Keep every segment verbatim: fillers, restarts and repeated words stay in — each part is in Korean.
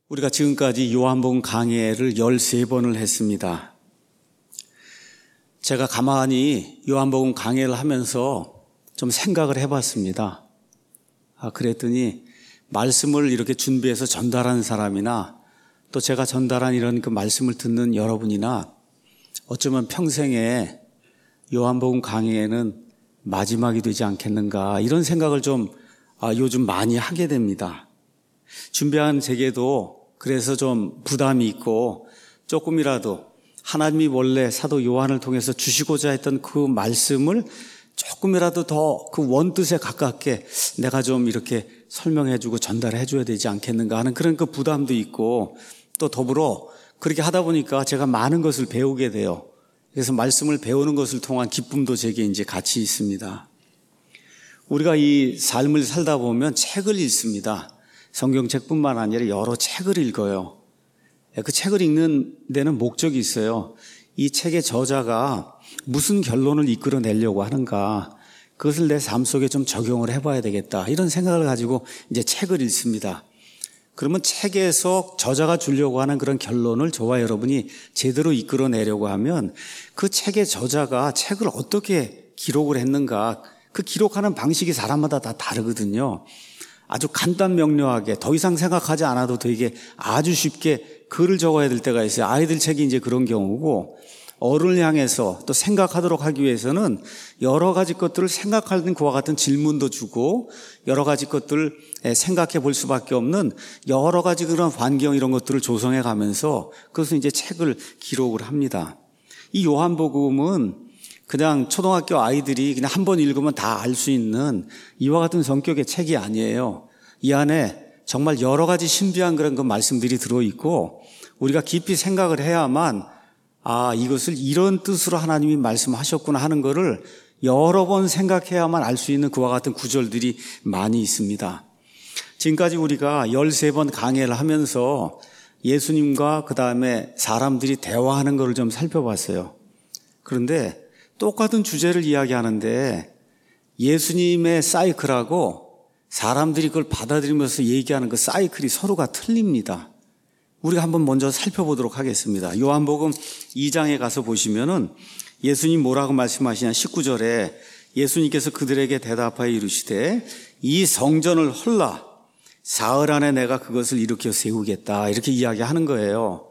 우리가 지금까지 요한복음 강해를 열세 번을 했습니다. 제가 가만히 요한복음 강해를 하면서 좀 생각을 해봤습니다. 아, 그랬더니 말씀을 이렇게 준비해서 전달하는 사람이나 또 제가 전달한 이런 그 말씀을 듣는 여러분이나 어쩌면 평생에 요한복음 강해는 마지막이 되지 않겠는가 이런 생각을 좀 아, 요즘 많이 하게 됩니다. 준비한 제게도 그래서 좀 부담이 있고 조금이라도 하나님이 원래 사도 요한을 통해서 주시고자 했던 그 말씀을 조금이라도 더 그 원뜻에 가깝게 내가 좀 이렇게 설명해주고 전달해줘야 되지 않겠는가 하는 그런 그 부담도 있고 또 더불어 그렇게 하다 보니까 제가 많은 것을 배우게 돼요. 그래서 말씀을 배우는 것을 통한 기쁨도 제게 이제 같이 있습니다. 우리가 이 삶을 살다 보면 책을 읽습니다. 성경책뿐만 아니라 여러 책을 읽어요. 그 책을 읽는 데는 목적이 있어요. 이 책의 저자가 무슨 결론을 이끌어내려고 하는가, 그것을 내 삶 속에 좀 적용을 해봐야 되겠다 이런 생각을 가지고 이제 책을 읽습니다. 그러면 책에서 저자가 주려고 하는 그런 결론을 저와 여러분이 제대로 이끌어내려고 하면 그 책의 저자가 책을 어떻게 기록을 했는가, 그 기록하는 방식이 사람마다 다 다르거든요. 아주 간단 명료하게 더 이상 생각하지 않아도 되게 아주 쉽게 글을 적어야 될 때가 있어요. 아이들 책이 이제 그런 경우고, 어른을 향해서 또 생각하도록 하기 위해서는 여러 가지 것들을 생각하는 그와 같은 질문도 주고 여러 가지 것들을 생각해 볼 수밖에 없는 여러 가지 그런 환경 이런 것들을 조성해 가면서 그것을 이제 책을 기록을 합니다. 이 요한복음은 그냥 초등학교 아이들이 그냥 한 번 읽으면 다 알 수 있는 이와 같은 성격의 책이 아니에요. 이 안에 정말 여러 가지 신비한 그런 그 말씀들이 들어있고 우리가 깊이 생각을 해야만 아, 이것을 이런 뜻으로 하나님이 말씀하셨구나 하는 것을 여러 번 생각해야만 알 수 있는 그와 같은 구절들이 많이 있습니다. 지금까지 우리가 열세 번 강해를 하면서 예수님과 그 다음에 사람들이 대화하는 것을 좀 살펴봤어요. 그런데 똑같은 주제를 이야기하는데 예수님의 사이클하고 사람들이 그걸 받아들이면서 얘기하는 그 사이클이 서로가 틀립니다. 우리가 한번 먼저 살펴보도록 하겠습니다. 요한복음 이 장에 가서 보시면은 예수님 뭐라고 말씀하시냐, 십구 절에 예수님께서 그들에게 대답하여 이르시되 이 성전을 헐라 사흘 안에 내가 그것을 일으켜 세우겠다 이렇게 이야기하는 거예요.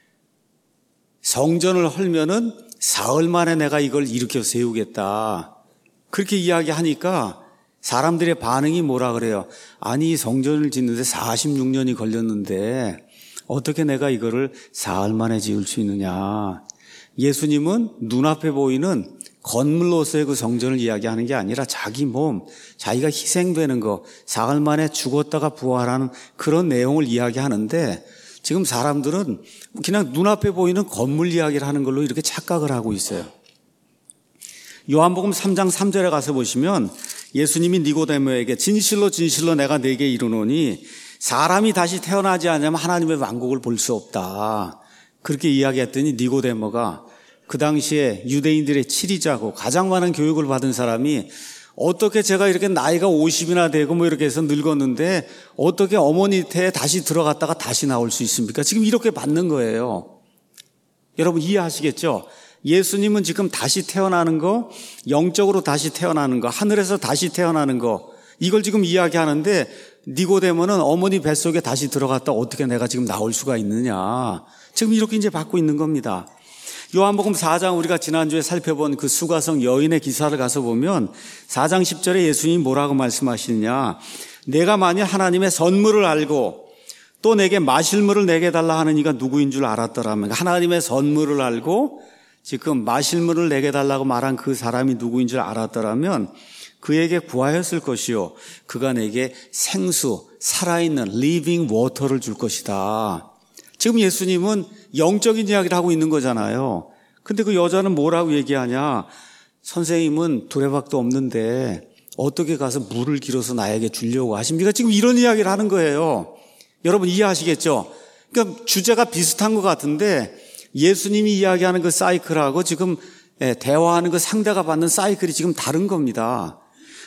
성전을 헐면은 사흘 만에 내가 이걸 일으켜 세우겠다 그렇게 이야기하니까 사람들의 반응이 뭐라 그래요? 아니 성전을 짓는데 사십육 년이 걸렸는데 어떻게 내가 이거를 사흘 만에 지을 수 있느냐. 예수님은 눈앞에 보이는 건물로서의 그 성전을 이야기하는 게 아니라 자기 몸, 자기가 희생되는 거, 사흘 만에 죽었다가 부활하는 그런 내용을 이야기하는데 지금 사람들은 그냥 눈앞에 보이는 건물 이야기를 하는 걸로 이렇게 착각을 하고 있어요. 요한복음 삼 장 삼 절에 가서 보시면 예수님이 니고데모에게 진실로 진실로 내가 네게 이르노니 사람이 다시 태어나지 않으면 하나님의 왕국을 볼 수 없다. 그렇게 이야기했더니 니고데모가 그 당시에 유대인들의 치리자고 가장 많은 교육을 받은 사람이 어떻게 제가 이렇게 나이가 오십이나 되고 뭐 이렇게 해서 늙었는데 어떻게 어머니 태에 다시 들어갔다가 다시 나올 수 있습니까? 지금 이렇게 받는 거예요. 여러분 이해하시겠죠? 예수님은 지금 다시 태어나는 거, 영적으로 다시 태어나는 거, 하늘에서 다시 태어나는 거 이걸 지금 이야기하는데 니고데모는 어머니 뱃속에 다시 들어갔다 어떻게 내가 지금 나올 수가 있느냐. 지금 이렇게 이제 받고 있는 겁니다. 요한복음 사 장 우리가 지난주에 살펴본 그 수가성 여인의 기사를 가서 보면 사 장 십 절에 예수님이 뭐라고 말씀하시느냐. 내가 만일 하나님의 선물을 알고 또 내게 마실 물을 내게 달라 하는 이가 누구인 줄 알았더라면, 하나님의 선물을 알고 지금 마실 물을 내게 달라고 말한 그 사람이 누구인 줄 알았더라면 그에게 구하였을 것이요 그가 내게 생수, 살아있는 living water를 줄 것이다. 지금 예수님은 영적인 이야기를 하고 있는 거잖아요. 근데 그 여자는 뭐라고 얘기하냐. 선생님은 두레박도 없는데 어떻게 가서 물을 길어서 나에게 주려고 하십니까? 지금 이런 이야기를 하는 거예요. 여러분 이해하시겠죠? 그러니까 주제가 비슷한 것 같은데 예수님이 이야기하는 그 사이클하고 지금 대화하는 그 상대가 받는 사이클이 지금 다른 겁니다.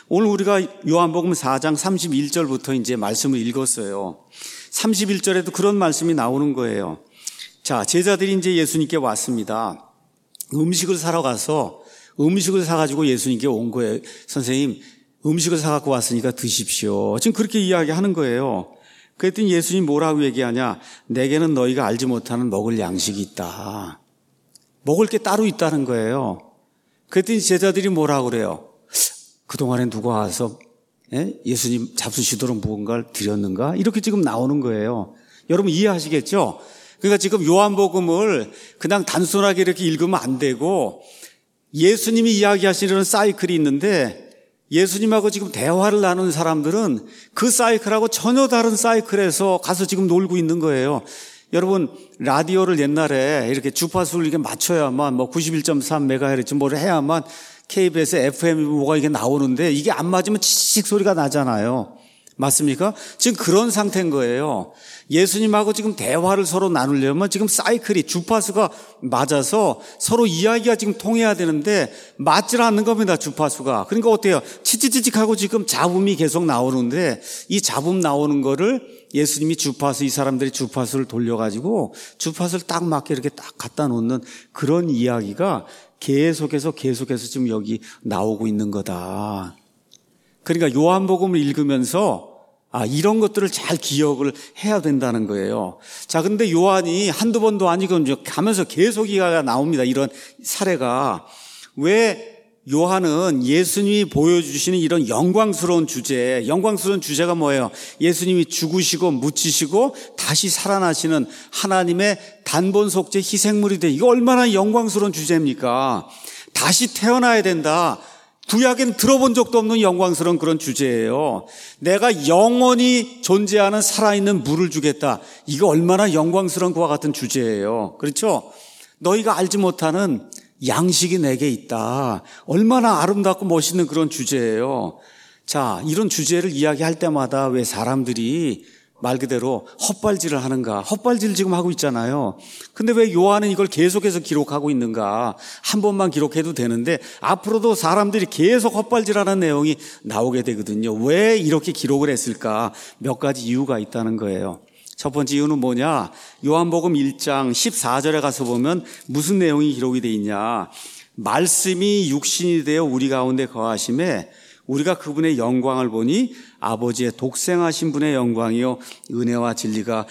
오늘 우리가 요한복음 사 장 삼십일 절부터 이제 말씀을 읽었어요. 삼십일 절에도 그런 말씀이 나오는 거예요. 자, 제자들이 이제 예수님께 왔습니다. 음식을 사러 가서 음식을 사가지고 예수님께 온 거예요. 선생님, 음식을 사갖고 왔으니까 드십시오. 지금 그렇게 이야기하는 거예요. 그랬더니 예수님 뭐라고 얘기하냐? 내게는 너희가 알지 못하는 먹을 양식이 있다. 먹을 게 따로 있다는 거예요. 그랬더니 제자들이 뭐라고 그래요? 그동안에 누가 와서 예수님 잡수시도록 무언가를 드렸는가? 이렇게 지금 나오는 거예요. 여러분 이해하시겠죠? 그러니까 지금 요한복음을 그냥 단순하게 이렇게 읽으면 안 되고 예수님이 이야기하시는 사이클이 있는데 예수님하고 지금 대화를 나누는 사람들은 그 사이클하고 전혀 다른 사이클에서 가서 지금 놀고 있는 거예요. 여러분 라디오를 옛날에 이렇게 주파수를 이렇게 맞춰야만 뭐 구십일 점 삼 메가헤르츠 뭐를 해야만 케이비에스 에프엠이 뭐가 이게 나오는데 이게 안 맞으면 치익 소리가 나잖아요. 맞습니까? 지금 그런 상태인 거예요. 예수님하고 지금 대화를 서로 나누려면 지금 사이클이 주파수가 맞아서 서로 이야기가 지금 통해야 되는데 맞질 않는 겁니다. 주파수가. 그러니까 어때요? 치치치직하고 지금 잡음이 계속 나오는데 이 잡음 나오는 거를 예수님이 주파수, 이 사람들이 주파수를 돌려가지고 주파수를 딱 맞게 이렇게 딱 갖다 놓는 그런 이야기가 계속해서 계속해서 지금 여기 나오고 있는 거다. 그러니까 요한복음을 읽으면서 아, 이런 것들을 잘 기억을 해야 된다는 거예요. 자, 근데 요한이 한두 번도 아니고 가면서 계속 이야기가 나옵니다. 이런 사례가. 왜 요한은 예수님이 보여주시는 이런 영광스러운 주제, 영광스러운 주제가 뭐예요? 예수님이 죽으시고 묻히시고 다시 살아나시는 하나님의 단본 속죄 희생물이 돼. 이거 얼마나 영광스러운 주제입니까? 다시 태어나야 된다. 구약엔 들어본 적도 없는 영광스러운 그런 주제예요. 내가 영원히 존재하는 살아있는 물을 주겠다. 이거 얼마나 영광스러운 그와 같은 주제예요. 그렇죠? 너희가 알지 못하는 양식이 내게 있다. 얼마나 아름답고 멋있는 그런 주제예요. 자, 이런 주제를 이야기할 때마다 왜 사람들이 말 그대로 헛발질을 하는가? 헛발질을 지금 하고 있잖아요. 근데 왜 요한은 이걸 계속해서 기록하고 있는가? 한 번만 기록해도 되는데 앞으로도 사람들이 계속 헛발질하는 내용이 나오게 되거든요. 왜 이렇게 기록을 했을까? 몇 가지 이유가 있다는 거예요. 첫 번째 이유는 뭐냐? 요한복음 일 장 십사 절에 가서 보면 무슨 내용이 기록이 되어 있냐? 말씀이 육신이 되어 우리 가운데 거하심에 우리가 그분의 영광을 보니 아버지의 독생하신 분의 영광이요 은혜와 진리가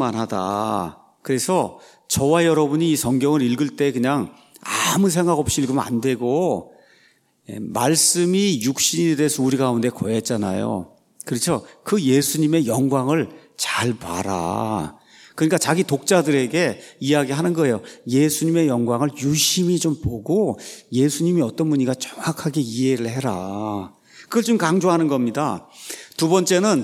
충만하다. 그래서 저와 여러분이 이 성경을 읽을 때 그냥 아무 생각 없이 읽으면 안 되고 말씀이 육신이 돼서 우리 가운데 거했잖아요. 그렇죠? 그 예수님의 영광을 잘 봐라. 그러니까 자기 독자들에게 이야기하는 거예요. 예수님의 영광을 유심히 좀 보고 예수님이 어떤 분인가 정확하게 이해를 해라. 그걸 좀 강조하는 겁니다. 두 번째는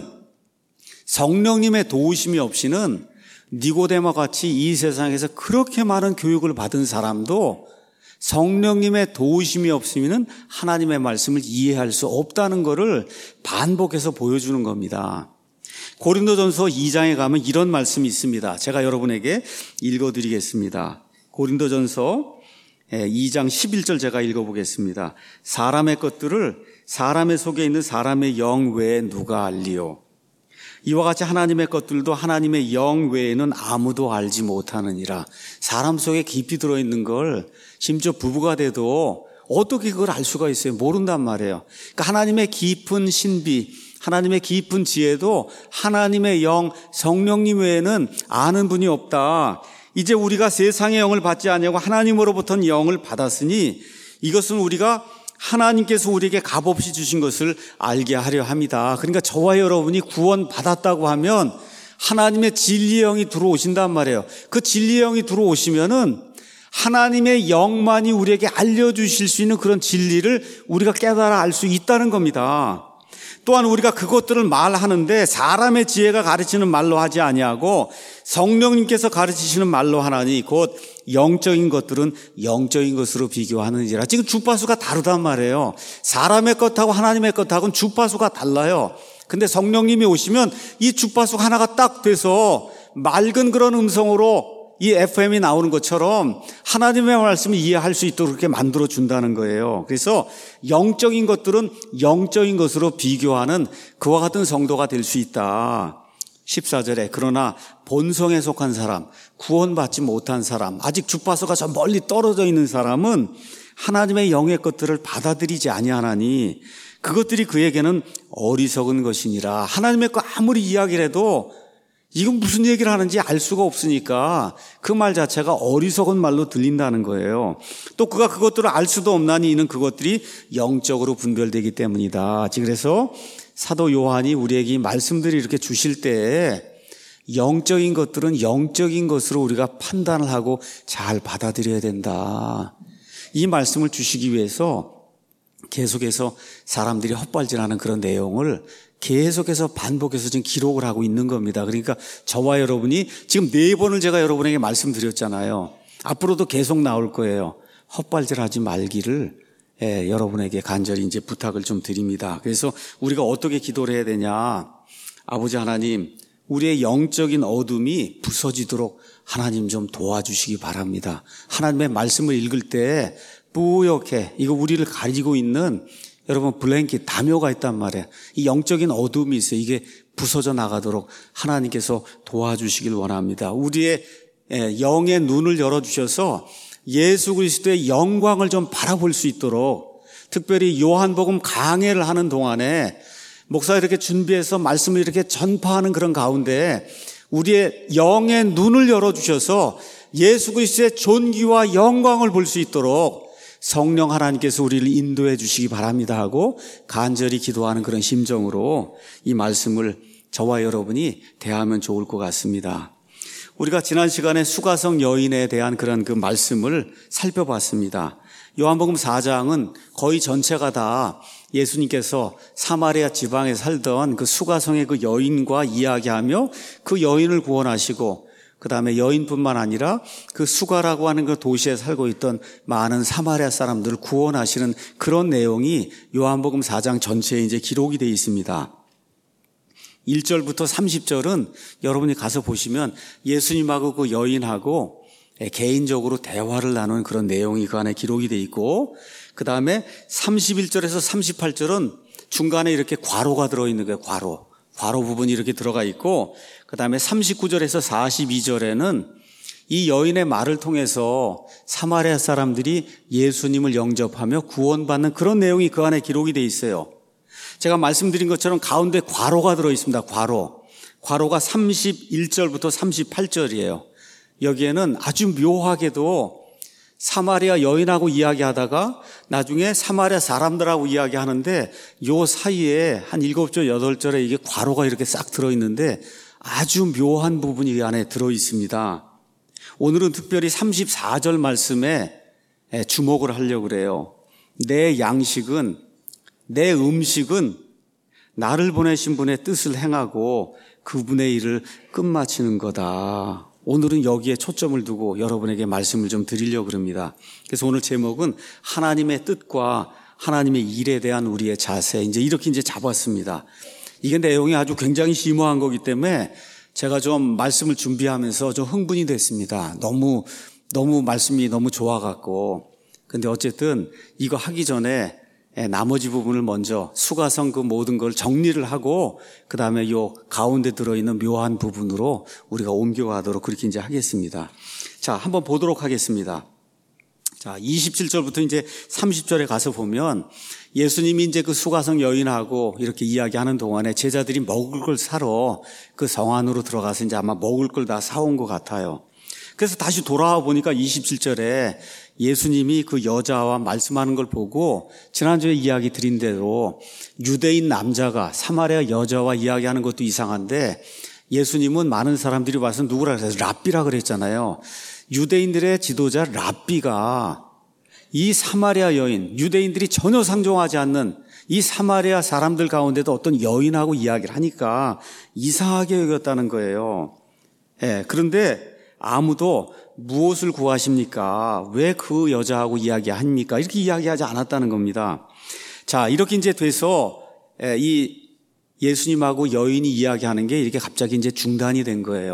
성령님의 도우심이 없이는 니고데모와 같이 이 세상에서 그렇게 많은 교육을 받은 사람도 성령님의 도우심이 없으면 하나님의 말씀을 이해할 수 없다는 것을 반복해서 보여주는 겁니다. 고린도전서 이 장에 가면 이런 말씀이 있습니다. 제가 여러분에게 읽어드리겠습니다. 고린도전서 이 장 십일 절 제가 읽어보겠습니다. 사람의 것들을 사람의 속에 있는 사람의 영 외에 누가 알리요? 이와 같이 하나님의 것들도 하나님의 영 외에는 아무도 알지 못하느니라. 사람 속에 깊이 들어있는 걸 심지어 부부가 돼도 어떻게 그걸 알 수가 있어요? 모른단 말이에요. 그러니까 하나님의 깊은 신비, 하나님의 깊은 지혜도 하나님의 영, 성령님 외에는 아는 분이 없다. 이제 우리가 세상의 영을 받지 아니하고 하나님으로부터는 영을 받았으니 이것은 우리가 하나님께서 우리에게 값없이 주신 것을 알게 하려 합니다. 그러니까 저와 여러분이 구원 받았다고 하면 하나님의 진리의 영이 들어오신단 말이에요. 그 진리의 영이 들어오시면은 하나님의 영만이 우리에게 알려주실 수 있는 그런 진리를 우리가 깨달아 알 수 있다는 겁니다. 또한 우리가 그것들을 말하는데 사람의 지혜가 가르치는 말로 하지 아니하고 성령님께서 가르치시는 말로 하나니 곧 영적인 것들은 영적인 것으로 비교하느니라. 지금 주파수가 다르단 말이에요. 사람의 것하고 하나님의 것하고는 주파수가 달라요. 근데 성령님이 오시면 이 주파수가 하나가 딱 돼서 맑은 그런 음성으로 이 에프엠이 나오는 것처럼 하나님의 말씀을 이해할 수 있도록 그렇게 만들어 준다는 거예요. 그래서 영적인 것들은 영적인 것으로 비교하는 그와 같은 성도가 될 수 있다. 십사 절에 그러나 본성에 속한 사람, 구원받지 못한 사람, 아직 주파수가 저 멀리 떨어져 있는 사람은 하나님의 영의 것들을 받아들이지 아니하나니 그것들이 그에게는 어리석은 것이니라. 하나님의 거 아무리 이야기를 해도 이건 무슨 얘기를 하는지 알 수가 없으니까 그 말 자체가 어리석은 말로 들린다는 거예요. 또 그가 그것들을 알 수도 없나니 이는 그것들이 영적으로 분별되기 때문이다. 그래서 사도 요한이 우리에게 이 말씀들을 이렇게 주실 때 영적인 것들은 영적인 것으로 우리가 판단을 하고 잘 받아들여야 된다. 이 말씀을 주시기 위해서 계속해서 사람들이 헛발질하는 그런 내용을 계속해서 반복해서 지금 기록을 하고 있는 겁니다. 그러니까 저와 여러분이 지금 네 번을 제가 여러분에게 말씀드렸잖아요. 앞으로도 계속 나올 거예요. 헛발질하지 말기를 예, 여러분에게 간절히 이제 부탁을 좀 드립니다. 그래서 우리가 어떻게 기도를 해야 되냐? 아버지 하나님, 우리의 영적인 어둠이 부서지도록 하나님 좀 도와주시기 바랍니다. 하나님의 말씀을 읽을 때 뿌옇게 이거 우리를 가리고 있는 여러분 블랭킷 담요가 있단 말이에요. 이 영적인 어둠이 있어요. 이게 부서져 나가도록 하나님께서 도와주시길 원합니다. 우리의 영의 눈을 열어주셔서 예수 그리스도의 영광을 좀 바라볼 수 있도록 특별히 요한복음 강해를 하는 동안에 목사 이렇게 준비해서 말씀을 이렇게 전파하는 그런 가운데 우리의 영의 눈을 열어주셔서 예수 그리스도의 존귀와 영광을 볼 수 있도록 성령 하나님께서 우리를 인도해 주시기 바랍니다 하고 간절히 기도하는 그런 심정으로 이 말씀을 저와 여러분이 대하면 좋을 것 같습니다. 우리가 지난 시간에 수가성 여인에 대한 그런 그 말씀을 살펴봤습니다. 요한복음 사 장은 거의 전체가 다 예수님께서 사마리아 지방에 살던 그 수가성의 그 여인과 이야기하며 그 여인을 구원하시고 그 다음에 여인뿐만 아니라 그 수가라고 하는 그 도시에 살고 있던 많은 사마리아 사람들을 구원하시는 그런 내용이 요한복음 사 장 전체에 이제 기록이 되어 있습니다. 일 절부터 삼십 절은 여러분이 가서 보시면 예수님하고 그 여인하고 개인적으로 대화를 나누는 그런 내용이 그 안에 기록이 되어 있고 그 다음에 삼십일 절에서 삼십팔 절은 중간에 이렇게 괄호가 들어있는 거예요. 괄호. 괄호 부분이 이렇게 들어가 있고 그 다음에 삼십구 절에서 사십이 절에는 이 여인의 말을 통해서 사마리아 사람들이 예수님을 영접하며 구원받는 그런 내용이 그 안에 기록이 되어 있어요. 제가 말씀드린 것처럼 가운데 괄호가 들어있습니다. 괄호. 괄호가 삼십일 절부터 삼십팔 절이에요. 여기에는 아주 묘하게도 사마리아 여인하고 이야기하다가 나중에 사마리아 사람들하고 이야기하는데 요 사이에 한 일곱 절, 여덟 절에 이게 괄호가 이렇게 싹 들어있는데 아주 묘한 부분이 이 안에 들어있습니다. 오늘은 특별히 삼십사 절 말씀에 주목을 하려고 그래요. 내 양식은 내 음식은 나를 보내신 분의 뜻을 행하고 그분의 일을 끝마치는 거다. 오늘은 여기에 초점을 두고 여러분에게 말씀을 좀 드리려고 합니다. 그래서 오늘 제목은 하나님의 뜻과 하나님의 일에 대한 우리의 자세, 이제 이렇게 이제 잡았습니다. 이게 내용이 아주 굉장히 심오한 거기 때문에 제가 좀 말씀을 준비하면서 좀 흥분이 됐습니다. 너무, 너무 말씀이 너무 좋아갖고. 근데 어쨌든 이거 하기 전에 나머지 부분을 먼저 수가성 그 모든 걸 정리를 하고 그 다음에 요 가운데 들어있는 묘한 부분으로 우리가 옮겨가도록 그렇게 이제 하겠습니다. 자, 한번 보도록 하겠습니다. 자, 이십칠 절부터 이제 삼십 절에 가서 보면 예수님이 이제 그 수가성 여인하고 이렇게 이야기하는 동안에 제자들이 먹을 걸 사러 그 성 안으로 들어가서 이제 아마 먹을 걸 다 사온 것 같아요. 그래서 다시 돌아와 보니까 이십칠 절에 예수님이 그 여자와 말씀하는 걸 보고 지난주에 이야기 드린 대로 유대인 남자가 사마리아 여자와 이야기하는 것도 이상한데 예수님은 많은 사람들이 와서 누구라 그래서 랍비라 그랬잖아요. 유대인들의 지도자 랍비가 이 사마리아 여인, 유대인들이 전혀 상종하지 않는 이 사마리아 사람들 가운데도 어떤 여인하고 이야기를 하니까 이상하게 여겼다는 거예요. 예, 그런데 아무도 무엇을 구하십니까? 왜 그 여자하고 이야기합니까? 이렇게 이야기하지 않았다는 겁니다. 자, 이렇게 이제 돼서 이 예수님하고 여인이 이야기하는 게 이렇게 갑자기 이제 중단이 된 거예요.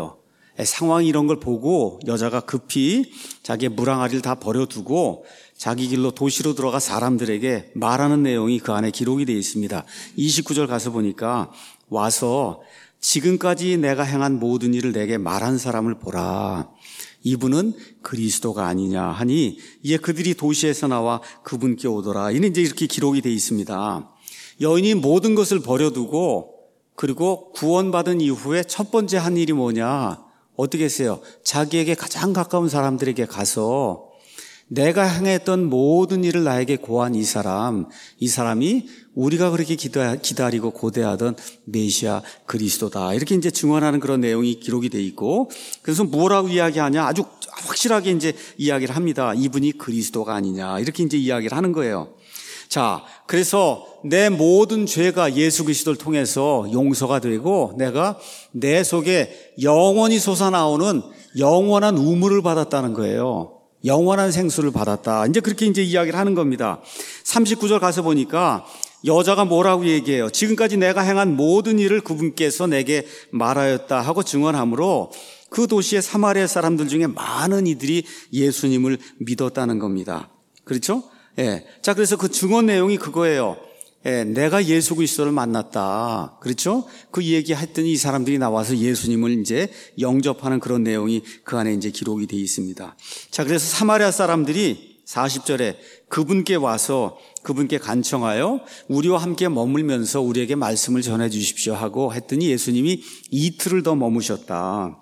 상황이 이런 걸 보고 여자가 급히 자기의 무랑아리를 다 버려두고 자기 길로 도시로 들어가 사람들에게 말하는 내용이 그 안에 기록이 되어 있습니다. 이십구 절 가서 보니까 와서 지금까지 내가 행한 모든 일을 내게 말한 사람을 보라. 이분은 그리스도가 아니냐 하니 이에 그들이 도시에서 나와 그분께 오더라. 이는 이제 이렇게 기록이 되어 있습니다. 여인이 모든 것을 버려두고 그리고 구원받은 이후에 첫 번째 한 일이 뭐냐? 어떻게 했어요? 자기에게 가장 가까운 사람들에게 가서 내가 행했던 모든 일을 나에게 고한 이 사람, 이 사람이 우리가 그렇게 기다리고 고대하던 메시아 그리스도다. 이렇게 이제 증언하는 그런 내용이 기록이 돼 있고, 그래서 뭐라고 이야기하냐? 아주 확실하게 이제 이야기를 합니다. 이분이 그리스도가 아니냐. 이렇게 이제 이야기를 하는 거예요. 자, 그래서 내 모든 죄가 예수 그리스도를 통해서 용서가 되고 내가 내 속에 영원히 솟아나오는 영원한 우물을 받았다는 거예요. 영원한 생수를 받았다. 이제 그렇게 이제 이야기를 하는 겁니다. 삼십구 절 가서 보니까 여자가 뭐라고 얘기해요? 지금까지 내가 행한 모든 일을 그분께서 내게 말하였다 하고 증언하므로 그 도시의 사마리아 사람들 중에 많은 이들이 예수님을 믿었다는 겁니다. 그렇죠? 예. 자, 그래서 그 증언 내용이 그거예요. 예, 내가 예수 그리스도를 만났다. 그렇죠? 그 얘기 했더니 이 사람들이 나와서 예수님을 이제 영접하는 그런 내용이 그 안에 이제 기록이 되어 있습니다. 자, 그래서 사마리아 사람들이 사십 절에 그분께 와서 그분께 간청하여 우리와 함께 머물면서 우리에게 말씀을 전해 주십시오 하고 했더니 예수님이 이틀을 더 머무셨다.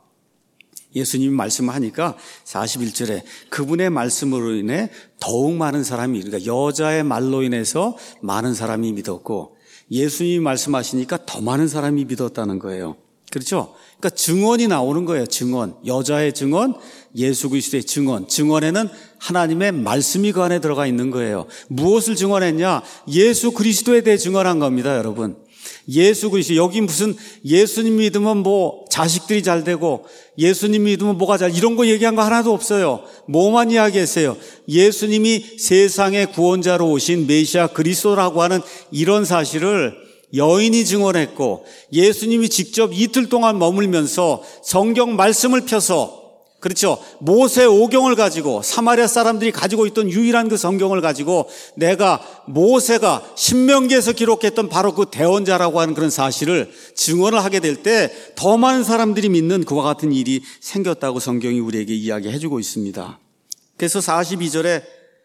예수님이 말씀을 하니까 사십일 절에 그분의 말씀으로 인해 더욱 많은 사람이, 그러니까 여자의 말로 인해서 많은 사람이 믿었고 예수님이 말씀하시니까 더 많은 사람이 믿었다는 거예요. 그렇죠? 그러니까 증언이 나오는 거예요. 증언. 여자의 증언, 예수 그리스도의 증언. 증언에는 하나님의 말씀이 그 안에 들어가 있는 거예요. 무엇을 증언했냐? 예수 그리스도에 대해 증언한 겁니다, 여러분. 예수 그리스도, 여기 무슨 예수님 믿으면 뭐 자식들이 잘 되고 예수님 믿으면 뭐가 잘, 이런 거 얘기한 거 하나도 없어요. 뭐만 이야기했어요? 예수님이 세상의 구원자로 오신 메시아 그리스도라고 하는 이런 사실을 여인이 증언했고 예수님이 직접 이틀 동안 머물면서 성경 말씀을 펴서, 그렇죠, 모세 오경을 가지고 사마리아 사람들이 가지고 있던 유일한 그 성경을 가지고 내가 모세가 신명기에서 기록했던 바로 그 대언자라고 하는 그런 사실을 증언을 하게 될 때 더 많은 사람들이 믿는 그와 같은 일이 생겼다고 성경이 우리에게 이야기해주고 있습니다. 그래서 사십이 절에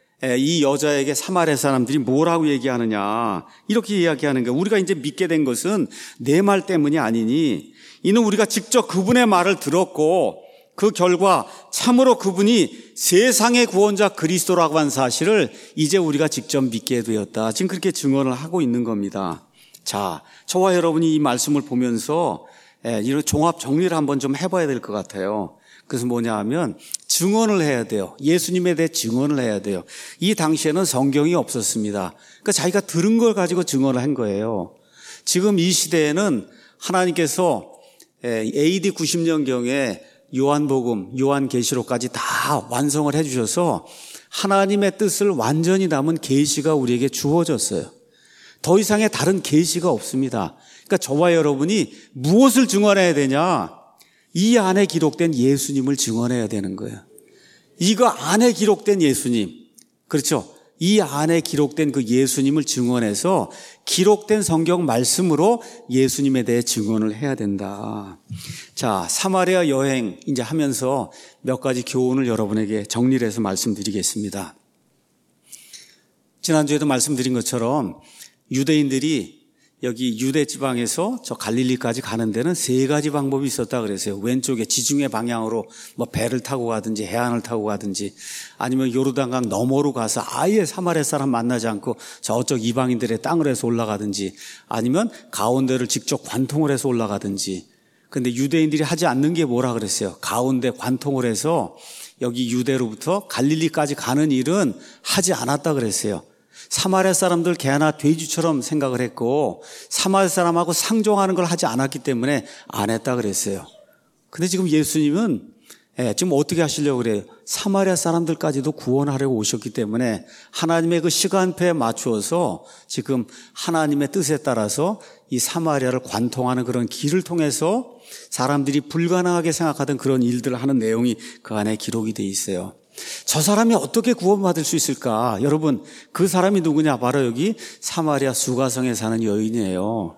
이 여자에게 사마리아 사람들이 뭐라고 얘기하느냐, 이렇게 이야기하는 거예요. 우리가 이제 믿게 된 것은 내 말 때문이 아니니 이는 우리가 직접 그분의 말을 들었고 그 결과 참으로 그분이 세상의 구원자 그리스도라고 한 사실을 이제 우리가 직접 믿게 되었다. 지금 그렇게 증언을 하고 있는 겁니다. 자, 저와 여러분이 이 말씀을 보면서 이런 종합 정리를 한번 좀 해봐야 될 것 같아요. 그래서 뭐냐 하면 증언을 해야 돼요. 예수님에 대해 증언을 해야 돼요. 이 당시에는 성경이 없었습니다. 그러니까 자기가 들은 걸 가지고 증언을 한 거예요. 지금 이 시대에는 하나님께서 에이디 구십 년경에 요한복음, 요한계시록까지 다 완성을 해주셔서 하나님의 뜻을 완전히 담은 계시가 우리에게 주어졌어요. 더 이상의 다른 계시가 없습니다. 그러니까 저와 여러분이 무엇을 증언해야 되냐? 이 안에 기록된 예수님을 증언해야 되는 거예요. 이거 안에 기록된 예수님, 그렇죠? 이 안에 기록된 그 예수님을 증언해서 기록된 성경 말씀으로 예수님에 대해 증언을 해야 된다. 자, 사마리아 여행 이제 하면서 몇 가지 교훈을 여러분에게 정리를 해서 말씀드리겠습니다. 지난주에도 말씀드린 것처럼 유대인들이 여기 유대 지방에서 저 갈릴리까지 가는 데는 세 가지 방법이 있었다 그랬어요. 왼쪽에 지중해 방향으로 뭐 배를 타고 가든지 해안을 타고 가든지 아니면 요르단강 너머로 가서 아예 사마리아 사람 만나지 않고 저쪽 이방인들의 땅을 해서 올라가든지 아니면 가운데를 직접 관통을 해서 올라가든지. 근데 유대인들이 하지 않는 게 뭐라 그랬어요? 가운데 관통을 해서 여기 유대로부터 갈릴리까지 가는 일은 하지 않았다 그랬어요. 사마리아 사람들 개나 돼지처럼 생각을 했고 사마리아 사람하고 상종하는 걸 하지 않았기 때문에 안 했다 그랬어요. 근데 지금 예수님은 예, 지금 어떻게 하시려고 그래요? 사마리아 사람들까지도 구원하려고 오셨기 때문에 하나님의 그 시간표에 맞추어서 지금 하나님의 뜻에 따라서 이 사마리아를 관통하는 그런 길을 통해서 사람들이 불가능하게 생각하던 그런 일들을 하는 내용이 그 안에 기록이 돼 있어요. 저 사람이 어떻게 구원받을 수 있을까? 여러분, 그 사람이 누구냐? 바로 여기 사마리아 수가성에 사는 여인이에요.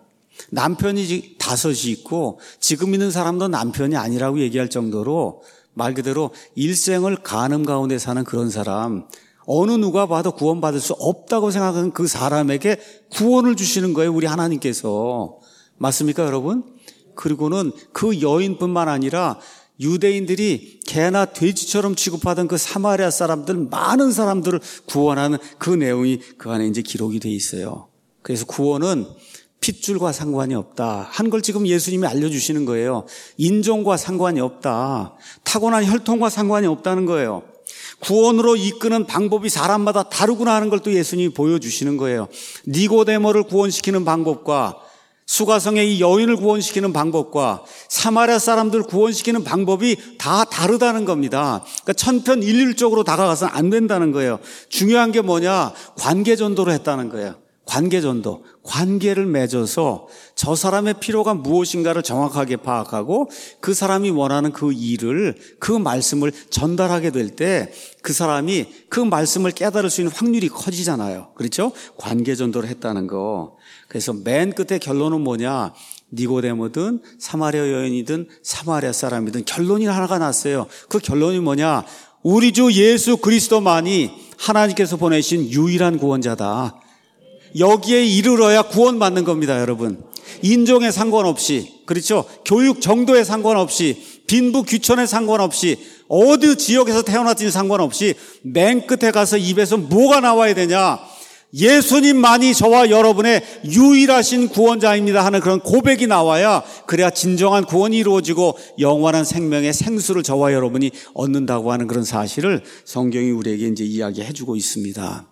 남편이 다섯이 있고 지금 있는 사람도 남편이 아니라고 얘기할 정도로 말 그대로 일생을 간음 가운데 사는 그런 사람, 어느 누가 봐도 구원받을 수 없다고 생각하는 그 사람에게 구원을 주시는 거예요, 우리 하나님께서. 맞습니까, 여러분? 그리고는 그 여인뿐만 아니라 유대인들이 개나 돼지처럼 취급하던 그 사마리아 사람들, 많은 사람들을 구원하는 그 내용이 그 안에 이제 기록이 돼 있어요. 그래서 구원은 핏줄과 상관이 없다 한 걸 지금 예수님이 알려주시는 거예요. 인종과 상관이 없다. 타고난 혈통과 상관이 없다는 거예요. 구원으로 이끄는 방법이 사람마다 다르구나 하는 걸 또 예수님이 보여주시는 거예요. 니고데모를 구원시키는 방법과 수가성의 이 여인을 구원시키는 방법과 사마리아 사람들 구원시키는 방법이 다 다르다는 겁니다. 그러니까 천편일률적으로 다가가서는 안 된다는 거예요. 중요한 게 뭐냐? 관계전도로 했다는 거예요. 관계전도. 관계를 맺어서 저 사람의 필요가 무엇인가를 정확하게 파악하고 그 사람이 원하는 그 일을, 그 말씀을 전달하게 될 때 그 사람이 그 말씀을 깨달을 수 있는 확률이 커지잖아요. 그렇죠? 관계전도를 했다는 거. 그래서 맨 끝에 결론은 뭐냐? 니고데모든 사마리아 여인이든 사마리아 사람이든 결론이 하나가 났어요. 그 결론이 뭐냐? 우리 주 예수 그리스도만이 하나님께서 보내신 유일한 구원자다. 여기에 이르러야 구원받는 겁니다, 여러분. 인종에 상관없이, 그렇죠? 교육 정도에 상관없이, 빈부 귀천에 상관없이, 어디 지역에서 태어났든지 상관없이 맨 끝에 가서 입에서 뭐가 나와야 되냐? 예수님만이 저와 여러분의 유일하신 구원자입니다 하는 그런 고백이 나와야 그래야 진정한 구원이 이루어지고 영원한 생명의 생수를 저와 여러분이 얻는다고 하는 그런 사실을 성경이 우리에게 이제 이야기해 주고 있습니다.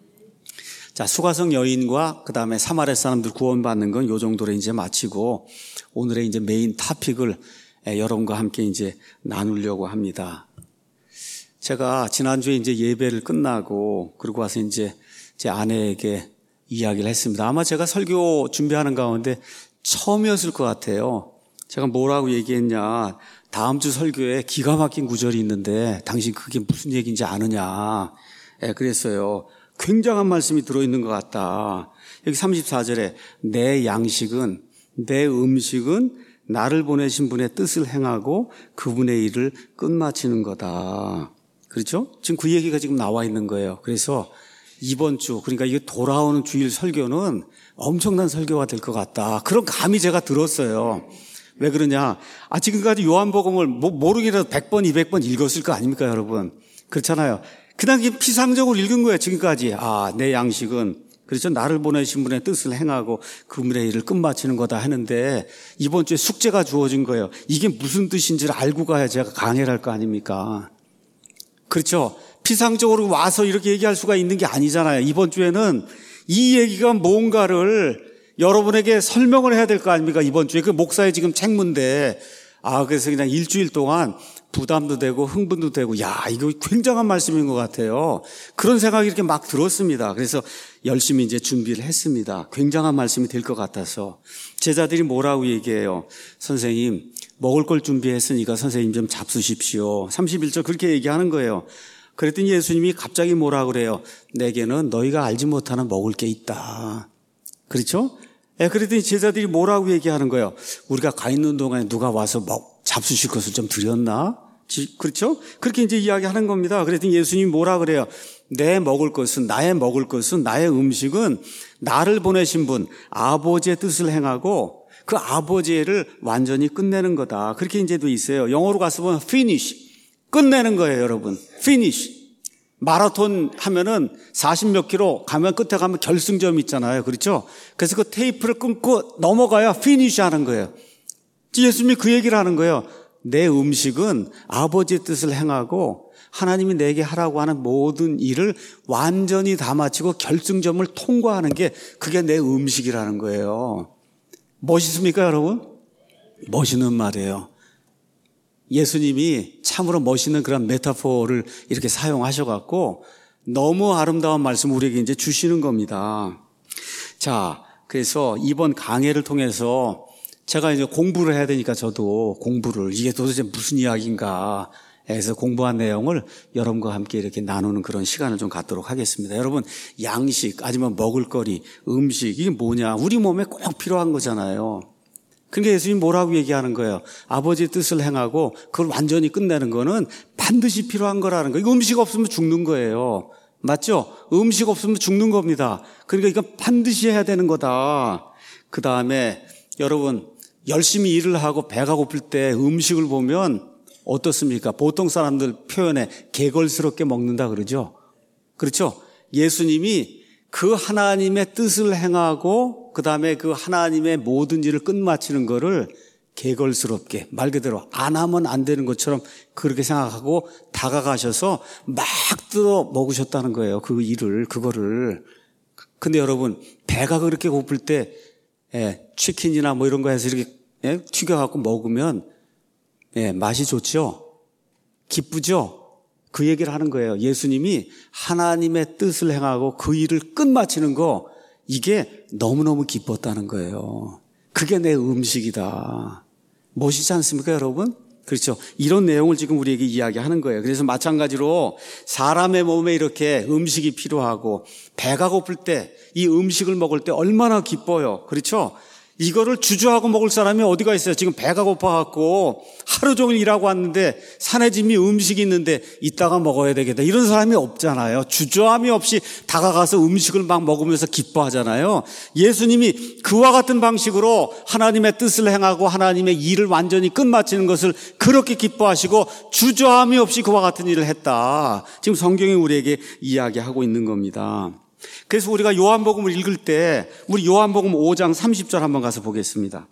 자, 수가성 여인과 그 다음에 사마리아 사람들 구원받는 건 요 정도로 이제 마치고 오늘의 이제 메인 토픽을 여러분과 함께 이제 나누려고 합니다. 제가 지난주에 이제 예배를 끝나고 그러고 와서 이제 제 아내에게 이야기를 했습니다. 아마 제가 설교 준비하는 가운데 처음이었을 것 같아요. 제가 뭐라고 얘기했냐. 다음 주 설교에 기가 막힌 구절이 있는데 당신 그게 무슨 얘기인지 아느냐. 예, 그랬어요. 굉장한 말씀이 들어있는 것 같다. 여기 삼십사 절에 내 양식은, 내 음식은 나를 보내신 분의 뜻을 행하고 그분의 일을 끝마치는 거다. 그렇죠? 지금 그 얘기가 지금 나와 있는 거예요. 그래서 이번 주, 그러니까 이게 돌아오는 주일 설교는 엄청난 설교가 될 것 같다. 그런 감이 제가 들었어요. 왜 그러냐? 아, 지금까지 요한복음을 뭐 모르기라도 백 번, 이백 번 읽었을 거 아닙니까, 여러분? 그렇잖아요. 그냥 피상적으로 읽은 거예요, 지금까지. 아, 내 양식은, 그렇죠? 나를 보내신 분의 뜻을 행하고 그분의 일을 끝마치는 거다 하는데 이번 주에 숙제가 주어진 거예요. 이게 무슨 뜻인지를 알고 가야 제가 강해를 할 거 아닙니까? 그렇죠? 피상적으로 와서 이렇게 얘기할 수가 있는 게 아니잖아요. 이번 주에는 이 얘기가 뭔가를 여러분에게 설명을 해야 될 거 아닙니까? 이번 주에 그 목사의 지금 책문데, 아, 그래서 그냥 일주일 동안 부담도 되고 흥분도 되고, 야, 이거 굉장한 말씀인 것 같아요. 그런 생각이 이렇게 막 들었습니다. 그래서 열심히 이제 준비를 했습니다. 굉장한 말씀이 될 것 같아서. 제자들이 뭐라고 얘기해요? 선생님, 먹을 걸 준비했으니까 선생님 좀 잡수십시오. 삼십일 절 그렇게 얘기하는 거예요. 그랬더니 예수님이 갑자기 뭐라 그래요? 내게는 너희가 알지 못하는 먹을 게 있다. 그렇죠? 예, 그랬더니 제자들이 뭐라고 얘기하는 거예요? 우리가 가 있는 동안에 누가 와서 먹, 잡수실 것을 좀 드렸나? 지, 그렇죠? 그렇게 이제 이야기하는 겁니다. 그랬더니 예수님이 뭐라 그래요? 내 먹을 것은, 나의 먹을 것은, 나의 음식은 나를 보내신 분, 아버지의 뜻을 행하고 그 아버지를 완전히 끝내는 거다. 그렇게 이제 돼 있어요. 영어로 가서 보면 finish. 끝내는 거예요, 여러분. finish. 마라톤 하면은 사십 몇 킬로 가면 끝에 가면 결승점 있잖아요. 그렇죠? 그래서 그 테이프를 끊고 넘어가야 finish 하는 거예요. 예수님이 그 얘기를 하는 거예요. 내 음식은 아버지의 뜻을 행하고 하나님이 내게 하라고 하는 모든 일을 완전히 다 마치고 결승점을 통과하는 게 그게 내 음식이라는 거예요. 멋있습니까, 여러분? 멋있는 말이에요. 예수님이 참으로 멋있는 그런 메타포를 이렇게 사용하셔갖고 너무 아름다운 말씀 우리에게 이제 주시는 겁니다. 자, 그래서 이번 강해를 통해서 제가 이제 공부를 해야 되니까 저도 공부를 이게 도대체 무슨 이야기인가 해서 공부한 내용을 여러분과 함께 이렇게 나누는 그런 시간을 좀 갖도록 하겠습니다. 여러분, 양식 아니면 먹을거리, 음식 이게 뭐냐? 우리 몸에 꼭 필요한 거잖아요. 그러니까 예수님 뭐라고 얘기하는 거예요? 아버지의 뜻을 행하고 그걸 완전히 끝내는 거는 반드시 필요한 거라는 거예요. 이거 음식 없으면 죽는 거예요. 맞죠? 음식 없으면 죽는 겁니다. 그러니까 이건 반드시 해야 되는 거다. 그 다음에 여러분, 열심히 일을 하고 배가 고플 때 음식을 보면 어떻습니까? 보통 사람들 표현에 개걸스럽게 먹는다 그러죠. 그렇죠? 예수님이 그 하나님의 뜻을 행하고 그 다음에 그 하나님의 모든 일을 끝마치는 거를 개걸스럽게 말 그대로 안 하면 안 되는 것처럼 그렇게 생각하고 다가가셔서 막 뜯어 먹으셨다는 거예요. 그 일을, 그거를. 근데 여러분, 배가 그렇게 고플 때 예, 치킨이나 뭐 이런 거 해서 이렇게 예, 튀겨갖고 먹으면 예, 맛이 좋죠? 기쁘죠? 그 얘기를 하는 거예요. 예수님이 하나님의 뜻을 행하고 그 일을 끝마치는 거 이게 너무너무 기뻤다는 거예요. 그게 내 음식이다. 멋있지 않습니까, 여러분? 그렇죠. 이런 내용을 지금 우리에게 이야기하는 거예요. 그래서 마찬가지로 사람의 몸에 이렇게 음식이 필요하고 배가 고플 때 이 음식을 먹을 때 얼마나 기뻐요. 그렇죠. 이거를 주저하고 먹을 사람이 어디가 있어요? 지금 배가 고파갖고 하루 종일 일하고 왔는데 산에 짐이 음식이 있는데 이따가 먹어야 되겠다. 이런 사람이 없잖아요. 주저함이 없이 다가가서 음식을 막 먹으면서 기뻐하잖아요. 예수님이 그와 같은 방식으로 하나님의 뜻을 행하고 하나님의 일을 완전히 끝마치는 것을 그렇게 기뻐하시고 주저함이 없이 그와 같은 일을 했다. 지금 성경이 우리에게 이야기하고 있는 겁니다. 그래서 우리가 요한복음을 읽을 때 우리 요한복음 오 장 삼십 절 한번 가서 보겠습니다.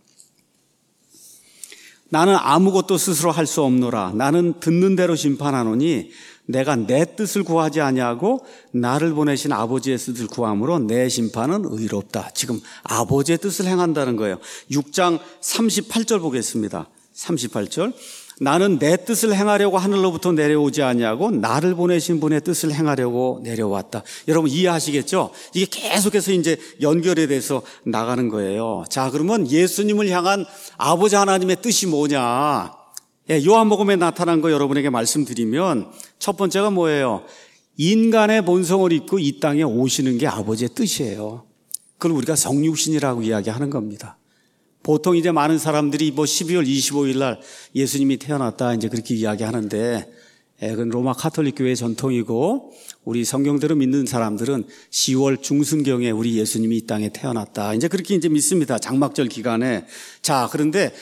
나는 아무것도 스스로 할 수 없노라. 나는 듣는 대로 심판하노니 내가 내 뜻을 구하지 아니하고 나를 보내신 아버지의 뜻을 구함으로 내 심판은 의롭다. 지금 아버지의 뜻을 행한다는 거예요. 육 장 삼십팔 절 보겠습니다. 삼십팔 절. 나는 내 뜻을 행하려고 하늘로부터 내려오지 아니하고 나를 보내신 분의 뜻을 행하려고 내려왔다. 여러분 이해하시겠죠? 이게 계속해서 이제 연결에 대해서 나가는 거예요. 자, 그러면 예수님을 향한 아버지 하나님의 뜻이 뭐냐? 예, 요한복음에 나타난 거 여러분에게 말씀드리면 첫 번째가 뭐예요? 인간의 본성을 입고 이 땅에 오시는 게 아버지의 뜻이에요. 그걸 우리가 성육신이라고 이야기하는 겁니다. 보통 이제 많은 사람들이 뭐 십이월 이십오일 날 예수님이 태어났다 이제 그렇게 이야기하는데, 예, 그건 로마 카톨릭 교회의 전통이고 우리 성경대로 믿는 사람들은 시월 중순경에 우리 예수님이 이 땅에 태어났다 이제 그렇게 이제 믿습니다. 장막절 기간에. 자, 그런데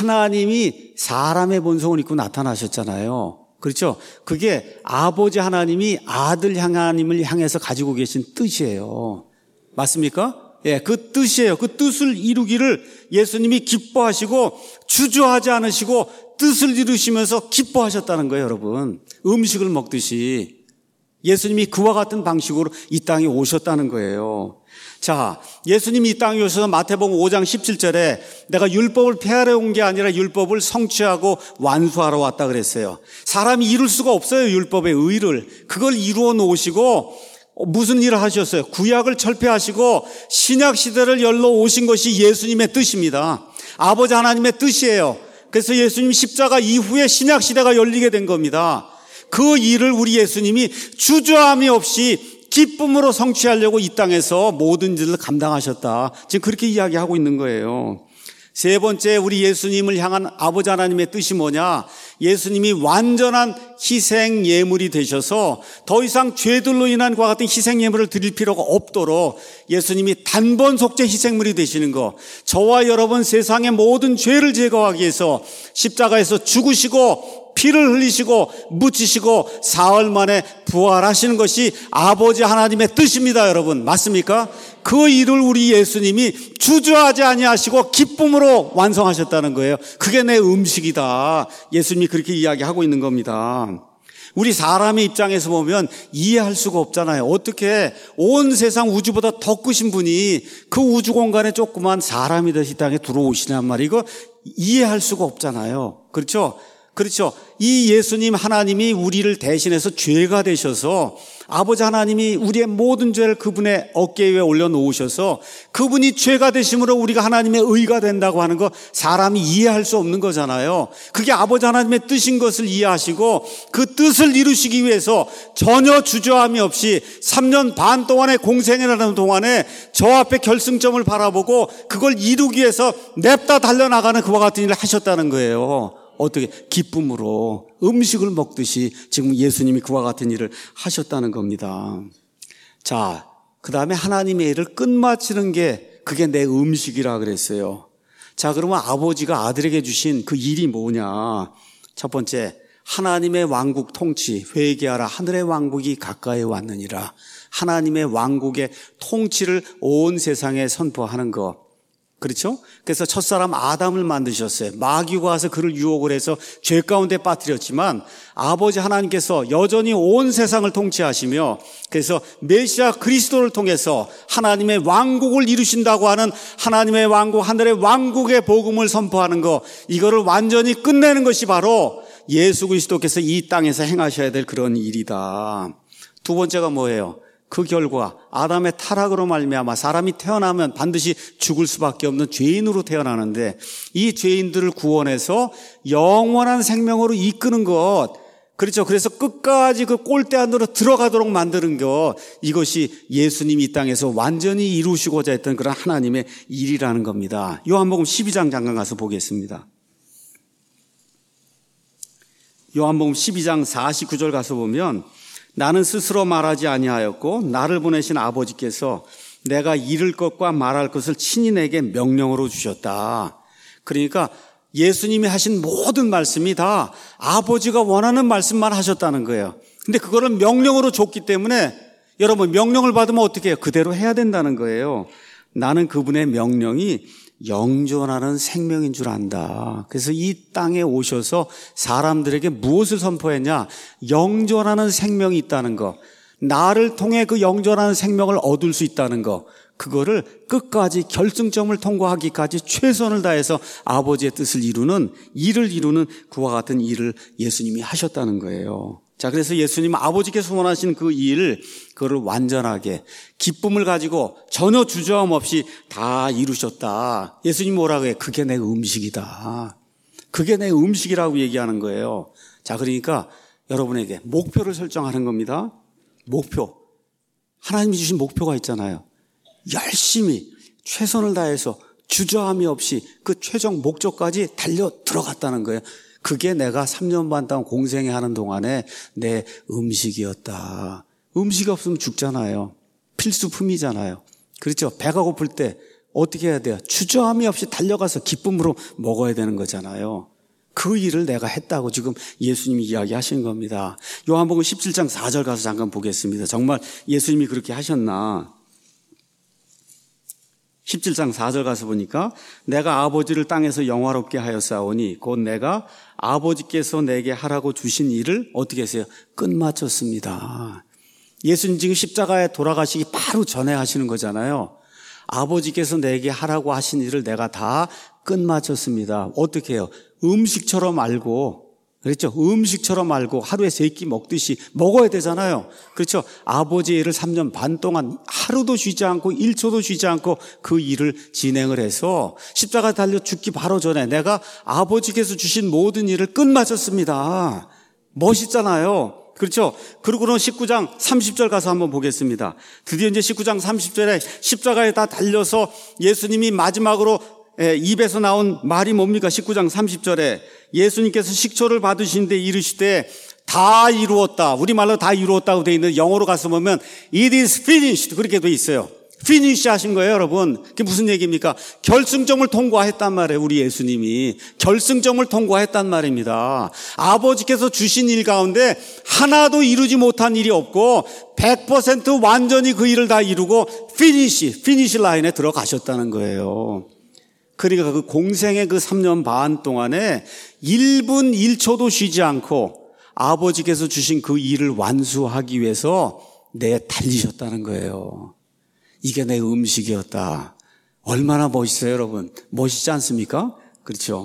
하나님이 사람의 본성을 입고 나타나셨잖아요. 그렇죠? 그게 아버지 하나님이 아들 하나님을 향해서 가지고 계신 뜻이에요. 맞습니까? 예, 그 뜻이에요. 그 뜻을 이루기를 예수님이 기뻐하시고 주저하지 않으시고 뜻을 이루시면서 기뻐하셨다는 거예요, 여러분. 음식을 먹듯이 예수님이 그와 같은 방식으로 이 땅에 오셨다는 거예요. 자, 예수님이 이 땅에 오셔서 마태복음 오 장 십칠 절에 내가 율법을 폐하러 온 게 아니라 율법을 성취하고 완수하러 왔다 그랬어요. 사람이 이룰 수가 없어요, 율법의 의를. 그걸 이루어 놓으시고 무슨 일을 하셨어요? 구약을 철폐하시고 신약 시대를 열러 오신 것이 예수님의 뜻입니다. 아버지 하나님의 뜻이에요. 그래서 예수님 십자가 이후에 신약 시대가 열리게 된 겁니다. 그 일을 우리 예수님이 주저함이 없이 기쁨으로 성취하려고 이 땅에서 모든 일을 감당하셨다. 지금 그렇게 이야기하고 있는 거예요. 세 번째, 우리 예수님을 향한 아버지 하나님의 뜻이 뭐냐? 예수님이 완전한 희생 예물이 되셔서 더 이상 죄들로 인한 그와 같은 희생 예물을 드릴 필요가 없도록 예수님이 단번 속죄 희생물이 되시는 거, 저와 여러분 세상의 모든 죄를 제거하기 위해서 십자가에서 죽으시고 피를 흘리시고 묻히시고 사흘 만에 부활하시는 것이 아버지 하나님의 뜻입니다, 여러분. 맞습니까? 그 일을 우리 예수님이 주저하지 아니하시고 기쁨으로 완성하셨다는 거예요. 그게 내 음식이다. 예수님이 그렇게 이야기하고 있는 겁니다. 우리 사람의 입장에서 보면 이해할 수가 없잖아요. 어떻게 온 세상 우주보다 더 크신 분이 그 우주 공간에 조그만 사람이 되시 땅에 들어오시냔 말이에요. 이거 이해할 수가 없잖아요. 그렇죠? 그렇죠. 이 예수님 하나님이 우리를 대신해서 죄가 되셔서 아버지 하나님이 우리의 모든 죄를 그분의 어깨 위에 올려놓으셔서 그분이 죄가 되심으로 우리가 하나님의 의가 된다고 하는 거 사람이 이해할 수 없는 거잖아요. 그게 아버지 하나님의 뜻인 것을 이해하시고 그 뜻을 이루시기 위해서 전혀 주저함이 없이 삼 년 반 동안의 공생이라는 동안에 저 앞에 결승점을 바라보고 그걸 이루기 위해서 냅다 달려나가는 그와 같은 일을 하셨다는 거예요. 어떻게? 기쁨으로 음식을 먹듯이 지금 예수님이 그와 같은 일을 하셨다는 겁니다. 자, 그 다음에 하나님의 일을 끝마치는 게 그게 내 음식이라 그랬어요. 자, 그러면 아버지가 아들에게 주신 그 일이 뭐냐? 첫 번째, 하나님의 왕국 통치, 회개하라 하늘의 왕국이 가까이 왔느니라. 하나님의 왕국의 통치를 온 세상에 선포하는 것. 그렇죠? 그래서 첫사람 아담을 만드셨어요. 마귀가 와서 그를 유혹을 해서 죄 가운데 빠뜨렸지만 아버지 하나님께서 여전히 온 세상을 통치하시며 그래서 메시아 그리스도를 통해서 하나님의 왕국을 이루신다고 하는 하나님의 왕국, 하늘의 왕국의 복음을 선포하는 것, 이거를 완전히 끝내는 것이 바로 예수 그리스도께서 이 땅에서 행하셔야 될 그런 일이다. 두 번째가 뭐예요? 그 결과 아담의 타락으로 말미암아 사람이 태어나면 반드시 죽을 수밖에 없는 죄인으로 태어나는데 이 죄인들을 구원해서 영원한 생명으로 이끄는 것, 그렇죠. 그래서 끝까지 그 꼴대 안으로 들어가도록 만드는 것, 이것이 예수님이 이 땅에서 완전히 이루시고자 했던 그런 하나님의 일이라는 겁니다. 요한복음 십이 장 잠깐 가서 보겠습니다. 요한복음 십이 장 사십구 절 가서 보면 나는 스스로 말하지 아니하였고 나를 보내신 아버지께서 내가 이를 것과 말할 것을 친히 내게 명령으로 주셨다. 그러니까 예수님이 하신 모든 말씀이 다 아버지가 원하는 말씀만 하셨다는 거예요. 근데 그거를 명령으로 줬기 때문에 여러분 명령을 받으면 어떻게 해요? 그대로 해야 된다는 거예요. 나는 그분의 명령이 영존하는 생명인 줄 안다. 그래서 이 땅에 오셔서 사람들에게 무엇을 선포했냐? 영존하는 생명이 있다는 거. 나를 통해 그 영존하는 생명을 얻을 수 있다는 거. 그거를 끝까지 결승점을 통과하기까지 최선을 다해서 아버지의 뜻을 이루는, 일을 이루는 그와 같은 일을 예수님이 하셨다는 거예요. 자, 그래서 예수님은 아버지께서 원하신 그 일, 그거를 완전하게 기쁨을 가지고 전혀 주저함 없이 다 이루셨다. 예수님이 뭐라고 해요? 그게 내 음식이다. 그게 내 음식이라고 얘기하는 거예요. 자, 그러니까 여러분에게 목표를 설정하는 겁니다. 목표. 하나님이 주신 목표가 있잖아요. 열심히 최선을 다해서 주저함이 없이 그 최종 목적까지 달려 들어갔다는 거예요. 그게 내가 삼 년 반 동안 공생애 하는 동안에 내 음식이었다. 음식이 없으면 죽잖아요. 필수품이잖아요. 그렇죠? 배가 고플 때 어떻게 해야 돼요? 주저함이 없이 달려가서 기쁨으로 먹어야 되는 거잖아요. 그 일을 내가 했다고 지금 예수님이 이야기하신 겁니다. 요한복음 십칠 장 사 절 가서 잠깐 보겠습니다. 정말 예수님이 그렇게 하셨나? 십칠 장 사 절 가서 보니까 내가 아버지를 땅에서 영화롭게 하였사오니 곧 내가 아버지께서 내게 하라고 주신 일을 어떻게 했어요? 끝마쳤습니다. 예수님 지금 십자가에 돌아가시기 바로 전에 하시는 거잖아요. 아버지께서 내게 하라고 하신 일을 내가 다 끝마쳤습니다. 어떻게 해요? 음식처럼 알고, 그렇죠? 음식처럼 알고 하루에 세 끼 먹듯이 먹어야 되잖아요. 그렇죠? 아버지의 일을 삼 년 반 동안 하루도 쉬지 않고 일 초도 쉬지 않고 그 일을 진행을 해서 십자가 달려 죽기 바로 전에 내가 아버지께서 주신 모든 일을 끝마쳤습니다. 멋있잖아요. 그렇죠? 그리고는 십구 장 삼십 절 가서 한번 보겠습니다. 드디어 이제 십구 장 삼십 절에 십자가에 다 달려서 예수님이 마지막으로 입에서 나온 말이 뭡니까? 십구 장 삼십 절에 예수님께서 식초를 받으시는데 이르시되 다 이루었다. 우리말로 다 이루었다고 되어 있는데 영어로 가서 보면 It is finished 그렇게 되어 있어요. finish 하신 거예요, 여러분. 그게 무슨 얘기입니까? 결승점을 통과했단 말이에요. 우리 예수님이 결승점을 통과했단 말입니다. 아버지께서 주신 일 가운데 하나도 이루지 못한 일이 없고 백 퍼센트 완전히 그 일을 다 이루고 finish, finish 라인에 들어가셨다는 거예요. 그러니까 그 공생의 그 삼 년 반 동안에 일 분 일 초도 쉬지 않고 아버지께서 주신 그 일을 완수하기 위해서 내 달리셨다는 거예요. 이게 내 음식이었다. 얼마나 멋있어요, 여러분. 멋있지 않습니까? 그렇죠.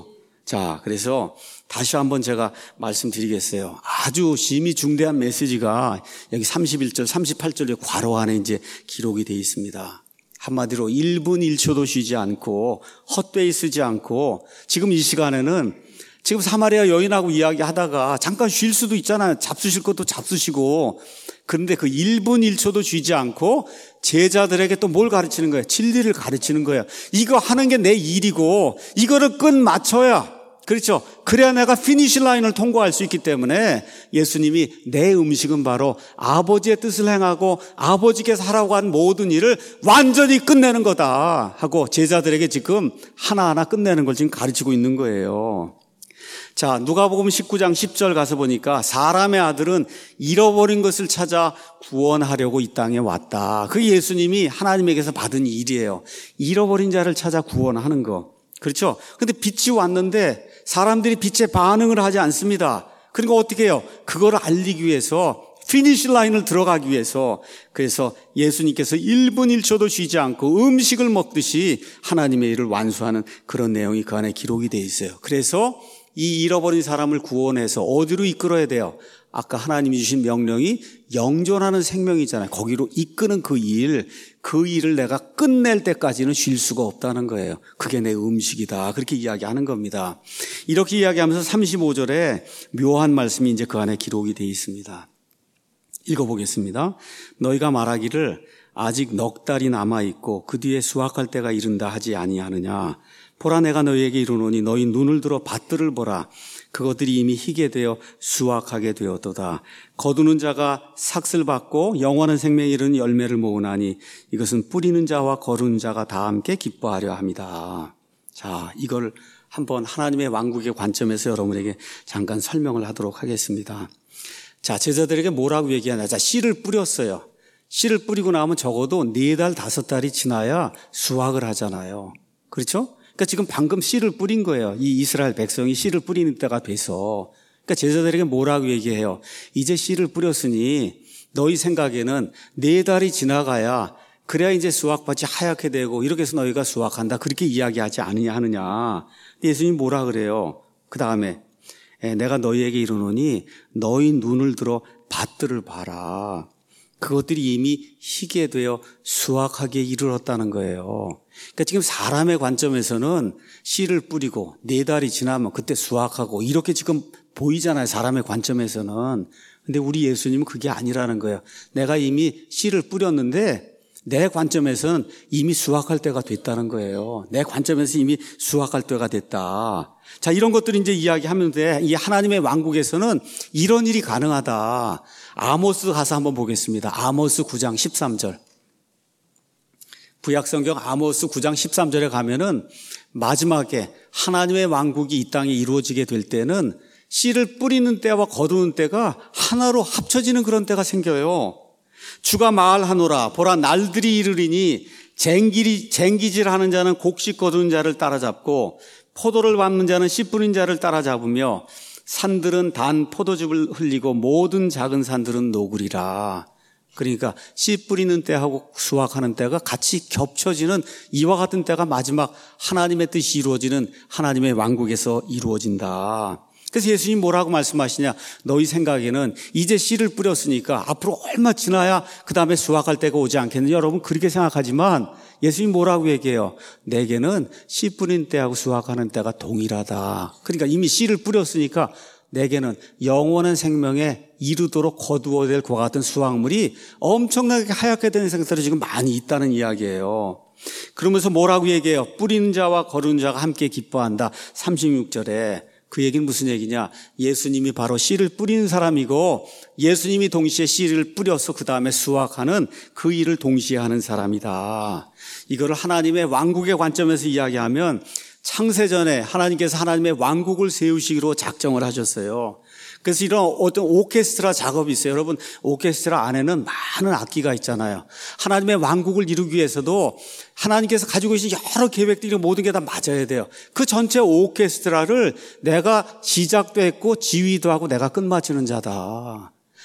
자, 그래서 다시 한번 제가 말씀드리겠어요. 아주 심히 중대한 메시지가 여기 삼십일 절, 삼십팔 절의 괄호 안에 이제 기록이 되어 있습니다. 한마디로 일 분 일 초도 쉬지 않고 헛되이 쓰지 않고 지금 이 시간에는 지금 사마리아 여인하고 이야기하다가 잠깐 쉴 수도 있잖아요. 잡수실 것도 잡수시고. 그런데 그 일 분 일 초도 쉬지 않고 제자들에게 또 뭘 가르치는 거예요? 진리를 가르치는 거예요. 이거 하는 게 내 일이고 이거를 끝 맞춰야, 그렇죠? 그래야 내가 피니시 라인을 통과할 수 있기 때문에 예수님이 내 음식은 바로 아버지의 뜻을 행하고 아버지께서 하라고 한 모든 일을 완전히 끝내는 거다 하고 제자들에게 지금 하나하나 끝내는 걸 지금 가르치고 있는 거예요. 자, 누가복음 십구 장 십 절 가서 보니까 사람의 아들은 잃어버린 것을 찾아 구원하려고 이 땅에 왔다. 그게 예수님이 하나님에게서 받은 일이에요. 잃어버린 자를 찾아 구원하는 거. 그렇죠? 근데 빛이 왔는데 사람들이 빛에 반응을 하지 않습니다. 그러니까 어떻게 해요? 그걸 알리기 위해서, 피니시 라인을 들어가기 위해서, 그래서 예수님께서 일 분 일 초도 쉬지 않고 음식을 먹듯이 하나님의 일을 완수하는 그런 내용이 그 안에 기록이 되어 있어요. 그래서 이 잃어버린 사람을 구원해서 어디로 이끌어야 돼요? 아까 하나님이 주신 명령이 영존하는 생명이잖아요. 거기로 이끄는 그 일, 그 일을 내가 끝낼 때까지는 쉴 수가 없다는 거예요. 그게 내 음식이다. 그렇게 이야기하는 겁니다. 이렇게 이야기하면서 삼십오 절에 묘한 말씀이 이제 그 안에 기록이 되어 있습니다. 읽어보겠습니다. 너희가 말하기를 아직 넉 달이 남아있고 그 뒤에 수확할 때가 이른다 하지 아니하느냐. 보라, 내가 너희에게 이르노니 너희 눈을 들어 밭들을 보라. 그것들이 이미 희게 되어 수확하게 되었도다. 거두는 자가 삭슬 받고 영원한 생명에 이르는 열매를 모으나니 이것은 뿌리는 자와 거두는 자가 다 함께 기뻐하려 합니다. 자, 이걸 한번 하나님의 왕국의 관점에서 여러분에게 잠깐 설명을 하도록 하겠습니다. 자, 제자들에게 뭐라고 얘기하냐. 자, 씨를 뿌렸어요. 씨를 뿌리고 나면 적어도 네 달, 다섯 달이 지나야 수확을 하잖아요. 그렇죠? 그러니까 지금 방금 씨를 뿌린 거예요. 이 이스라엘 백성이 씨를 뿌리는 때가 돼서. 그러니까 제자들에게 뭐라고 얘기해요? 이제 씨를 뿌렸으니 너희 생각에는 네 달이 지나가야, 그래야 이제 수확밭이 하얗게 되고 이렇게 해서 너희가 수확한다. 그렇게 이야기하지 않느냐 하느냐. 예수님이 뭐라 그래요? 그 다음에 내가 너희에게 이르노니 너희 눈을 들어 밭들을 봐라. 그것들이 이미 희게 되어 수확하기에 이르렀다는 거예요. 그러니까 지금 사람의 관점에서는 씨를 뿌리고 네 달이 지나면 그때 수확하고 이렇게 지금 보이잖아요. 사람의 관점에서는. 근데 우리 예수님은 그게 아니라는 거예요. 내가 이미 씨를 뿌렸는데 내 관점에서는 이미 수확할 때가 됐다는 거예요. 내 관점에서 이미 수확할 때가 됐다. 자, 이런 것들을 이제 이야기하면서 이 하나님의 왕국에서는 이런 일이 가능하다. 아모스 가서 한번 보겠습니다. 아모스 구 장 십삼 절. 구약성경 아모스 구 장 십삼 절에 가면은 마지막에 하나님의 왕국이 이 땅에 이루어지게 될 때는 씨를 뿌리는 때와 거두는 때가 하나로 합쳐지는 그런 때가 생겨요. 주가 말하노라. 보라, 날들이 이르리니 쟁기리, 쟁기질하는 자는 곡식 거두는 자를 따라잡고 포도를 밟는 자는 씨 뿌린 자를 따라잡으며 산들은 단 포도즙을 흘리고 모든 작은 산들은 노구리라. 그러니까 씨 뿌리는 때하고 수확하는 때가 같이 겹쳐지는 이와 같은 때가 마지막 하나님의 뜻이 이루어지는 하나님의 왕국에서 이루어진다. 그래서 예수님 뭐라고 말씀하시냐. 너희 생각에는 이제 씨를 뿌렸으니까 앞으로 얼마 지나야 그 다음에 수확할 때가 오지 않겠느냐. 여러분 그렇게 생각하지만 예수님 뭐라고 얘기해요? 내게는 씨 뿌린 때하고 수확하는 때가 동일하다. 그러니까 이미 씨를 뿌렸으니까 내게는 영원한 생명에 이르도록 거두어야 될 그와 같은 수확물이 엄청나게 하얗게 되는 생들이 지금 많이 있다는 이야기예요. 그러면서 뭐라고 얘기해요? 뿌리는 자와 거두는 자가 함께 기뻐한다. 삼십육 절에 그 얘기는 무슨 얘기냐? 예수님이 바로 씨를 뿌리는 사람이고 예수님이 동시에 씨를 뿌려서 그 다음에 수확하는 그 일을 동시에 하는 사람이다. 이거를 하나님의 왕국의 관점에서 이야기하면 창세전에 하나님께서 하나님의 왕국을 세우시기로 작정을 하셨어요. 그래서 이런 어떤 오케스트라 작업이 있어요. 여러분, 오케스트라 안에는 많은 악기가 있잖아요. 하나님의 왕국을 이루기 위해서도 하나님께서 가지고 계신 여러 계획들이 모든 게 다 맞아야 돼요. 그 전체 오케스트라를 내가 시작도 했고 지휘도 하고 내가 끝마치는 자다.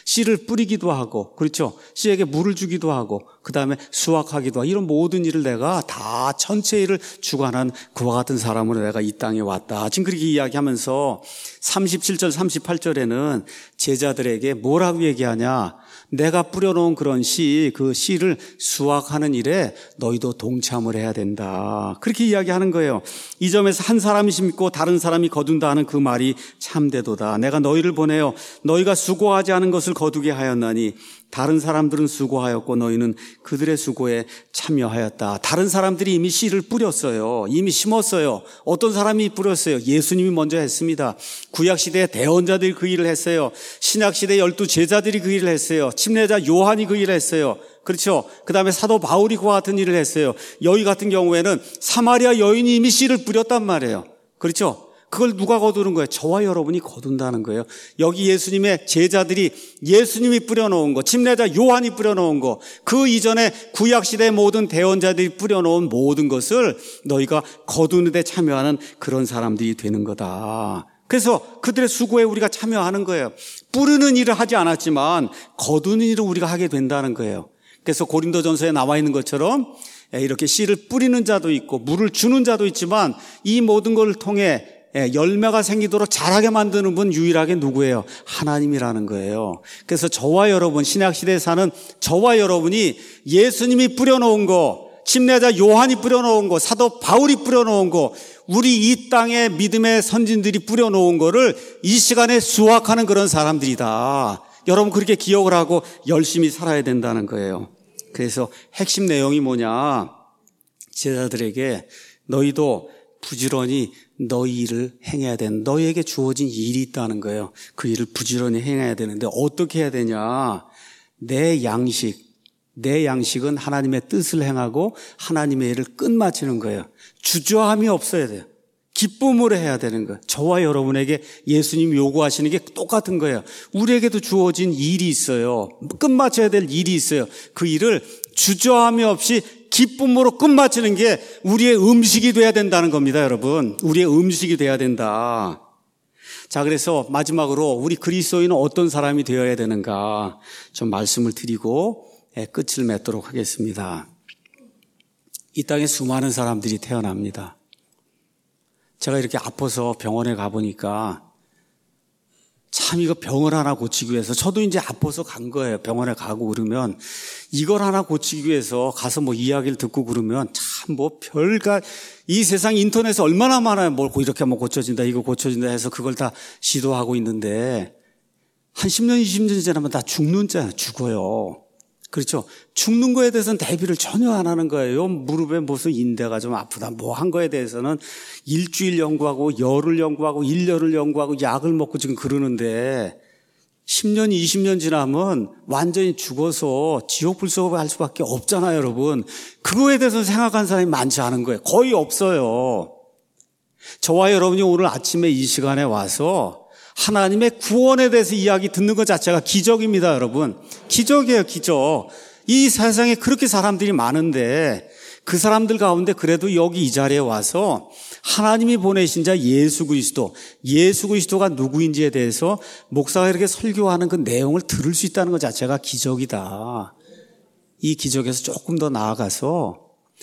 씨를 뿌리기도 하고, 그렇죠? 씨에게 물을 주기도 하고, 그 다음에 수확하기도 하고, 이런 모든 일을 내가 다 전체 일을 주관한 그와 같은 사람으로 내가 이 땅에 왔다. 지금 그렇게 이야기하면서 삼십칠 절, 삼십팔 절에는 제자들에게 뭐라고 얘기하냐? 내가 뿌려놓은 그런 씨, 그 씨를 수확하는 일에 너희도 동참을 해야 된다. 그렇게 이야기하는 거예요. 이 점에서 한 사람이 심고 다른 사람이 거둔다 하는 그 말이 참되도다. 내가 너희를 보내어 너희가 수고하지 않은 것을 거두게 하였나니 다른 사람들은 수고하였고 너희는 그들의 수고에 참여하였다. 다른 사람들이 이미 씨를 뿌렸어요. 이미 심었어요. 어떤 사람이 뿌렸어요? 예수님이 먼저 했습니다. 구약시대에 대언자들이 그 일을 했어요. 신약시대 열두 제자들이 그 일을 했어요. 침례자 요한이 그 일을 했어요. 그렇죠? 그 다음에 사도 바울이 그와 같은 일을 했어요. 여기 같은 경우에는 사마리아 여인이 이미 씨를 뿌렸단 말이에요. 그렇죠? 그걸 누가 거두는 거예요? 저와 여러분이 거둔다는 거예요. 여기 예수님의 제자들이 예수님이 뿌려놓은 거, 침례자 요한이 뿌려놓은 거, 그 이전에 구약시대의 모든 대언자들이 뿌려놓은 모든 것을 너희가 거두는 데 참여하는 그런 사람들이 되는 거다. 그래서 그들의 수고에 우리가 참여하는 거예요. 뿌리는 일을 하지 않았지만 거두는 일을 우리가 하게 된다는 거예요. 그래서 고린도전서에 나와 있는 것처럼 이렇게 씨를 뿌리는 자도 있고 물을 주는 자도 있지만 이 모든 걸 통해 열매가 생기도록 자라게 만드는 분 유일하게 누구예요? 하나님이라는 거예요. 그래서 저와 여러분, 신약시대에 사는 저와 여러분이 예수님이 뿌려놓은 거, 침례자 요한이 뿌려놓은 거, 사도 바울이 뿌려놓은 거, 우리 이 땅에 믿음의 선진들이 뿌려놓은 거를 이 시간에 수확하는 그런 사람들이다. 여러분 그렇게 기억을 하고 열심히 살아야 된다는 거예요. 그래서 핵심 내용이 뭐냐? 제자들에게 너희도 부지런히 너희 일을 행해야 된다. 너희에게 주어진 일이 있다는 거예요. 그 일을 부지런히 행해야 되는데 어떻게 해야 되냐? 내 양식, 내 양식은 하나님의 뜻을 행하고 하나님의 일을 끝마치는 거예요. 주저함이 없어야 돼요. 기쁨으로 해야 되는 거예요. 저와 여러분에게 예수님이 요구하시는 게 똑같은 거예요. 우리에게도 주어진 일이 있어요. 끝마쳐야 될 일이 있어요. 그 일을 주저함이 없이 기쁨으로 끝마치는 게 우리의 음식이 돼야 된다는 겁니다, 여러분. 우리의 음식이 돼야 된다. 자, 그래서 마지막으로 우리 그리스도인은 어떤 사람이 되어야 되는가 좀 말씀을 드리고 끝을 맺도록 하겠습니다. 이 땅에 수많은 사람들이 태어납니다. 제가 이렇게 아파서 병원에 가보니까 참 이거 병을 하나 고치기 위해서 저도 이제 아파서 간 거예요. 병원에 가고 그러면 이걸 하나 고치기 위해서 가서 뭐 이야기를 듣고 그러면 참 뭐 별가 이 세상 인터넷에 얼마나 많아요. 뭘 이렇게 뭐 고쳐진다 이거 고쳐진다 해서 그걸 다 시도하고 있는데 한 십 년 이십 년 지나면 다 죽는 자야. 죽어요. 그렇죠. 죽는 거에 대해서는 대비를 전혀 안 하는 거예요. 무릎에 무슨 인대가 좀 아프다 뭐 한 거에 대해서는 일주일 연구하고 열흘 연구하고 일 년을 연구하고 약을 먹고 지금 그러는데 십 년 이십 년 지나면 완전히 죽어서 지옥 불속을 할 수밖에 없잖아요, 여러분. 그거에 대해서 생각하는 사람이 많지 않은 거예요. 거의 없어요. 저와 여러분이 오늘 아침에 이 시간에 와서 하나님의 구원에 대해서 이야기 듣는 것 자체가 기적입니다, 여러분. 기적이에요, 기적. 이 세상에 그렇게 사람들이 많은데 그 사람들 가운데 그래도 여기 이 자리에 와서 하나님이 보내신 자 예수 그리스도, 예수 그리스도가 누구인지에 대해서 목사가 이렇게 설교하는 그 내용을 들을 수 있다는 것 자체가 기적이다. 이 기적에서 조금 더 나아가서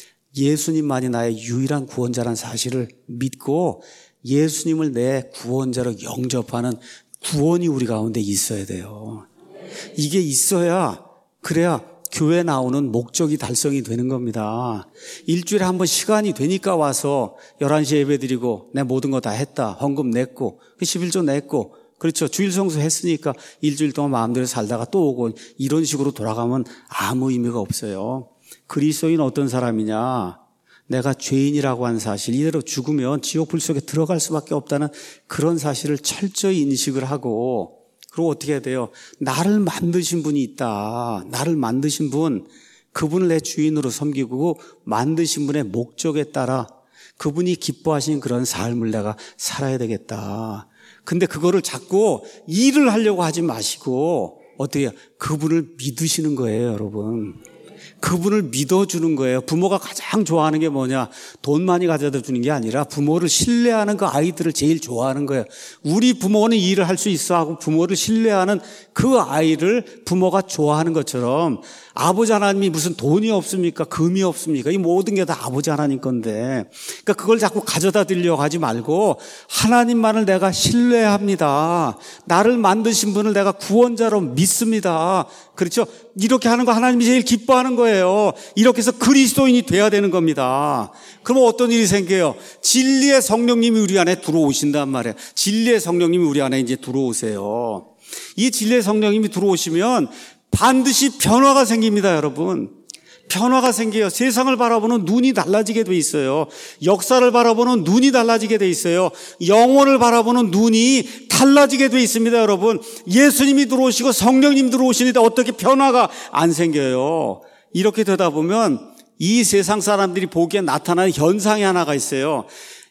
예수님만이 나의 유일한 구원자라는 사실을 믿고 예수님을 내 구원자로 영접하는 구원이 우리 가운데 있어야 돼요. 이게 있어야, 그래야 교회 나오는 목적이 달성이 되는 겁니다. 일주일에 한 번 시간이 되니까 와서 열한 시에 예배 드리고 내 모든 거 다 했다. 헌금 냈고 십일조 냈고 그렇죠. 주일 성수 했으니까 일주일 동안 마음대로 살다가 또 오고 이런 식으로 돌아가면 아무 의미가 없어요. 그리스도인 어떤 사람이냐? 내가 죄인이라고 하는 사실, 이대로 죽으면 지옥 불 속에 들어갈 수밖에 없다는 그런 사실을 철저히 인식을 하고, 그리고 어떻게 해야 돼요? 나를 만드신 분이 있다. 나를 만드신 분, 그분을 내 주인으로 섬기고 만드신 분의 목적에 따라 그분이 기뻐하시는 그런 삶을 내가 살아야 되겠다. 근데 그거를 자꾸 일을 하려고 하지 마시고 어떻게 해요? 그분을 믿으시는 거예요, 여러분. 그분을 믿어주는 거예요. 부모가 가장 좋아하는 게 뭐냐? 돈 많이 가져다 주는 게 아니라 부모를 신뢰하는 그 아이들을 제일 좋아하는 거예요. 우리 부모는 일을 할 수 있어 하고 부모를 신뢰하는 그 아이를 부모가 좋아하는 것처럼 아버지 하나님이 무슨 돈이 없습니까? 금이 없습니까? 이 모든 게 다 아버지 하나님 건데, 그러니까 그걸 자꾸 가져다 드리려고 하지 말고 하나님만을 내가 신뢰합니다. 나를 만드신 분을 내가 구원자로 믿습니다. 그렇죠? 이렇게 하는 거 하나님이 제일 기뻐하는 거예요. 이렇게 해서 그리스도인이 돼야 되는 겁니다. 그러면 어떤 일이 생겨요? 진리의 성령님이 우리 안에 들어오신단 말이에요. 진리의 성령님이 우리 안에 이제 들어오세요. 이 진리의 성령님이 들어오시면 반드시 변화가 생깁니다, 여러분. 변화가 생겨요. 세상을 바라보는 눈이 달라지게 돼 있어요. 역사를 바라보는 눈이 달라지게 돼 있어요. 영혼을 바라보는 눈이 달라지게 돼 있습니다, 여러분. 예수님이 들어오시고 성령님 들어오시는데 어떻게 변화가 안 생겨요? 이렇게 되다 보면 이 세상 사람들이 보기에 나타나는 현상이 하나가 있어요.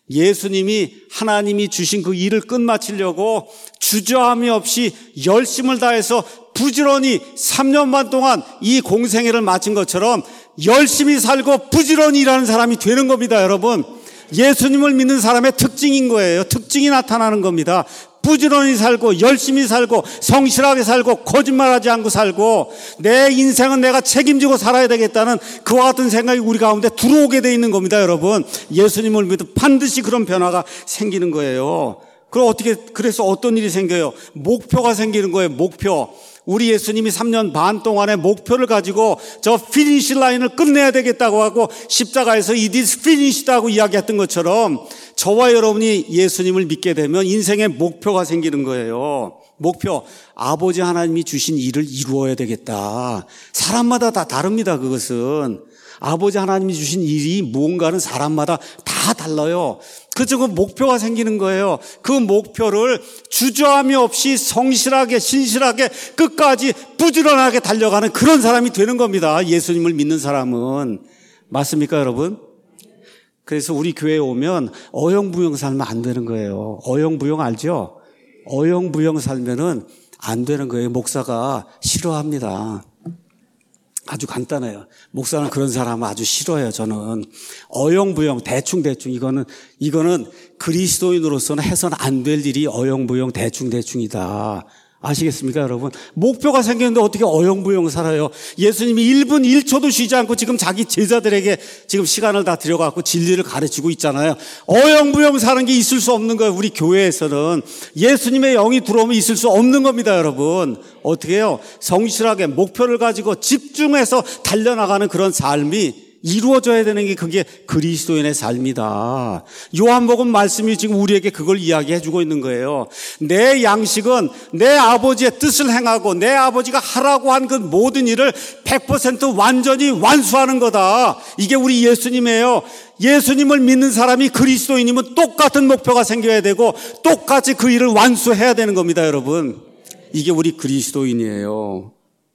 예수님이 하나님이 주신 그 일을 끝마치려고 주저함이 없이 열심을 다해서 부지런히 삼 년 반 동안 이 공생애를 마친 것처럼 열심히 살고 부지런히 일하는 사람이 되는 겁니다, 여러분. 예수님을 믿는 사람의 특징인 거예요. 특징이 나타나는 겁니다. 부지런히 살고 열심히 살고 성실하게 살고 거짓말하지 않고 살고 내 인생은 내가 책임지고 살아야 되겠다는 그와 같은 생각이 우리 가운데 들어오게 돼 있는 겁니다, 여러분. 예수님을 믿으면 반드시 그런 변화가 생기는 거예요. 그럼 어떻게, 그래서 어떤 일이 생겨요? 목표가 생기는 거예요, 목표. 우리 예수님이 삼 년 반 동안의 목표를 가지고 저 피니시 라인을 끝내야 되겠다고 하고 십자가에서 it is finished하고 이야기했던 것처럼 저와 여러분이 예수님을 믿게 되면 인생의 목표가 생기는 거예요. 목표, 아버지 하나님이 주신 일을 이루어야 되겠다. 사람마다 다 다릅니다, 그것은. 아버지 하나님이 주신 일이 무언가는 사람마다 다 달라요. 그래서 그 목표가 생기는 거예요. 그 목표를 주저함이 없이 성실하게 신실하게 끝까지 부지런하게 달려가는 그런 사람이 되는 겁니다. 예수님을 믿는 사람은. 맞습니까, 여러분? 그래서 우리 교회에 오면 어영부영 살면 안 되는 거예요. 어영부영 알죠? 어영부영 살면은 안 되는 거예요. 목사가 싫어합니다. 아주 간단해요. 목사는 그런 사람을 아주 싫어해요, 저는. 어영부영, 대충대충, 이거는, 이거는 그리스도인으로서는 해서는 안 될 일이 어영부영, 대충대충이다. 아시겠습니까, 여러분? 목표가 생겼는데 어떻게 어영부영 살아요? 예수님이 일 분 일 초도 쉬지 않고 지금 자기 제자들에게 지금 시간을 다 들여갖고 진리를 가르치고 있잖아요. 어영부영 사는 게 있을 수 없는 거예요, 우리 교회에서는. 예수님의 영이 들어오면 있을 수 없는 겁니다, 여러분. 어떻게 해요? 성실하게 목표를 가지고 집중해서 달려나가는 그런 삶이 이루어져야 되는 게 그게 그리스도인의 삶이다. 요한복음 말씀이 지금 우리에게 그걸 이야기해 주고 있는 거예요. 내 양식은 내 아버지의 뜻을 행하고 내 아버지가 하라고 한 그 모든 일을 백 퍼센트 완전히 완수하는 거다. 이게 우리 예수님이에요. 예수님을 믿는 사람이 그리스도인이면 똑같은 목표가 생겨야 되고 똑같이 그 일을 완수해야 되는 겁니다, 여러분. 이게 우리 그리스도인이에요.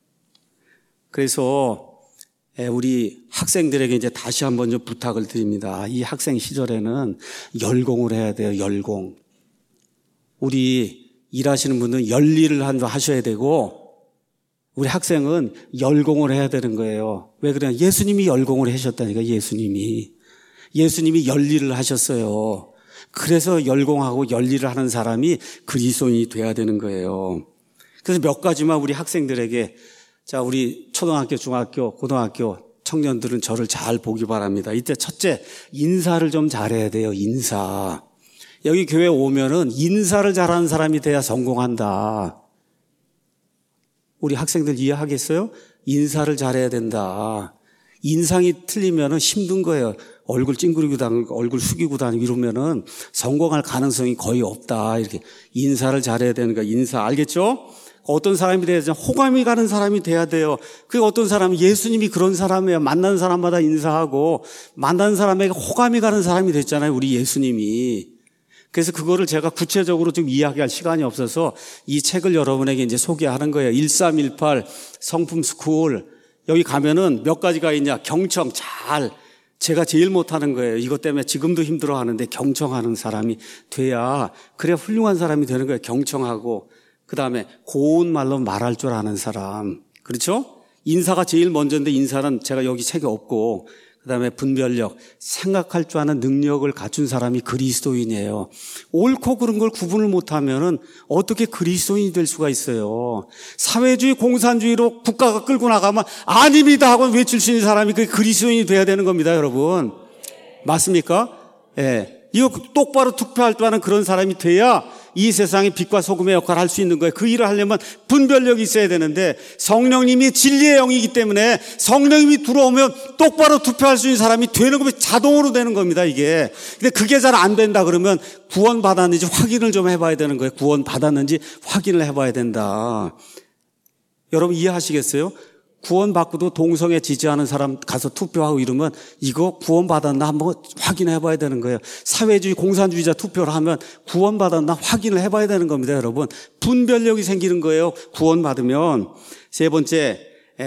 그래서 우리 학생들에게 이제 다시 한번 좀 부탁을 드립니다. 이 학생 시절에는 열공을 해야 돼요, 열공. 우리 일하시는 분들은 열일을 하셔야 되고, 우리 학생은 열공을 해야 되는 거예요. 왜 그래요? 예수님이 열공을 하셨다니까, 예수님이. 예수님이 열일을 하셨어요. 그래서 열공하고 열일을 하는 사람이 그리스도인이 돼야 되는 거예요. 그래서 몇 가지만 우리 학생들에게, 자, 우리 초등학교, 중학교, 고등학교 청년들은 저를 잘 보기 바랍니다. 이때 첫째, 인사를 좀 잘해야 돼요, 인사. 여기 교회 오면은 인사를 잘하는 사람이 돼야 성공한다. 우리 학생들 이해하겠어요? 인사를 잘해야 된다. 인상이 틀리면은 힘든 거예요. 얼굴 찡그리고 다니고 얼굴 숙이고 다니고 이러면은 성공할 가능성이 거의 없다. 이렇게 인사를 잘해야 되는 거야. 인사 알겠죠? 어떤 사람이 돼야 되죠? 호감이 가는 사람이 돼야 돼요. 그 어떤 사람은 예수님이 그런 사람이에요. 만나는 사람마다 인사하고 만나는 사람에게 호감이 가는 사람이 됐잖아요. 우리 예수님이. 그래서 그거를 제가 구체적으로 좀 이야기할 시간이 없어서 이 책을 여러분에게 이제 소개하는 거예요. 일삼일팔 성품 스쿨. 여기 가면은 몇 가지가 있냐. 경청 잘. 제가 제일 못하는 거예요. 이것 때문에 지금도 힘들어하는데 경청하는 사람이 돼야 그래야 훌륭한 사람이 되는 거예요. 경청하고. 그 다음에 고운 말로 말할 줄 아는 사람. 그렇죠? 인사가 제일 먼저인데 인사는 제가 여기 책에 없고 그다음에 분별력, 생각할 줄 아는 능력을 갖춘 사람이 그리스도인이에요. 옳고 그른 걸 구분을 못하면은 어떻게 그리스도인이 될 수가 있어요. 사회주의, 공산주의로 국가가 끌고 나가면 아닙니다 하고 외칠 수 있는 사람이 그 그리스도인이 돼야 되는 겁니다, 여러분. 맞습니까? 예. 네. 이거 똑바로 투표할 줄 아는 그런 사람이 돼야 이 세상의 빛과 소금의 역할을 할 수 있는 거예요. 그 일을 하려면 분별력이 있어야 되는데 성령님이 진리의 영이기 때문에 성령님이 들어오면 똑바로 투표할 수 있는 사람이 되는 거면 자동으로 되는 겁니다, 이게. 근데 그게 잘 안 된다 그러면 구원 받았는지 확인을 좀 해봐야 되는 거예요. 구원 받았는지 확인을 해봐야 된다. 여러분 이해하시겠어요? 구원받고도 동성애 지지하는 사람 가서 투표하고 이러면 이거 구원받았나 한번 확인해 봐야 되는 거예요. 사회주의 공산주의자 투표를 하면 구원받았나 확인을 해 봐야 되는 겁니다, 여러분. 분별력이 생기는 거예요, 구원받으면. 세 번째,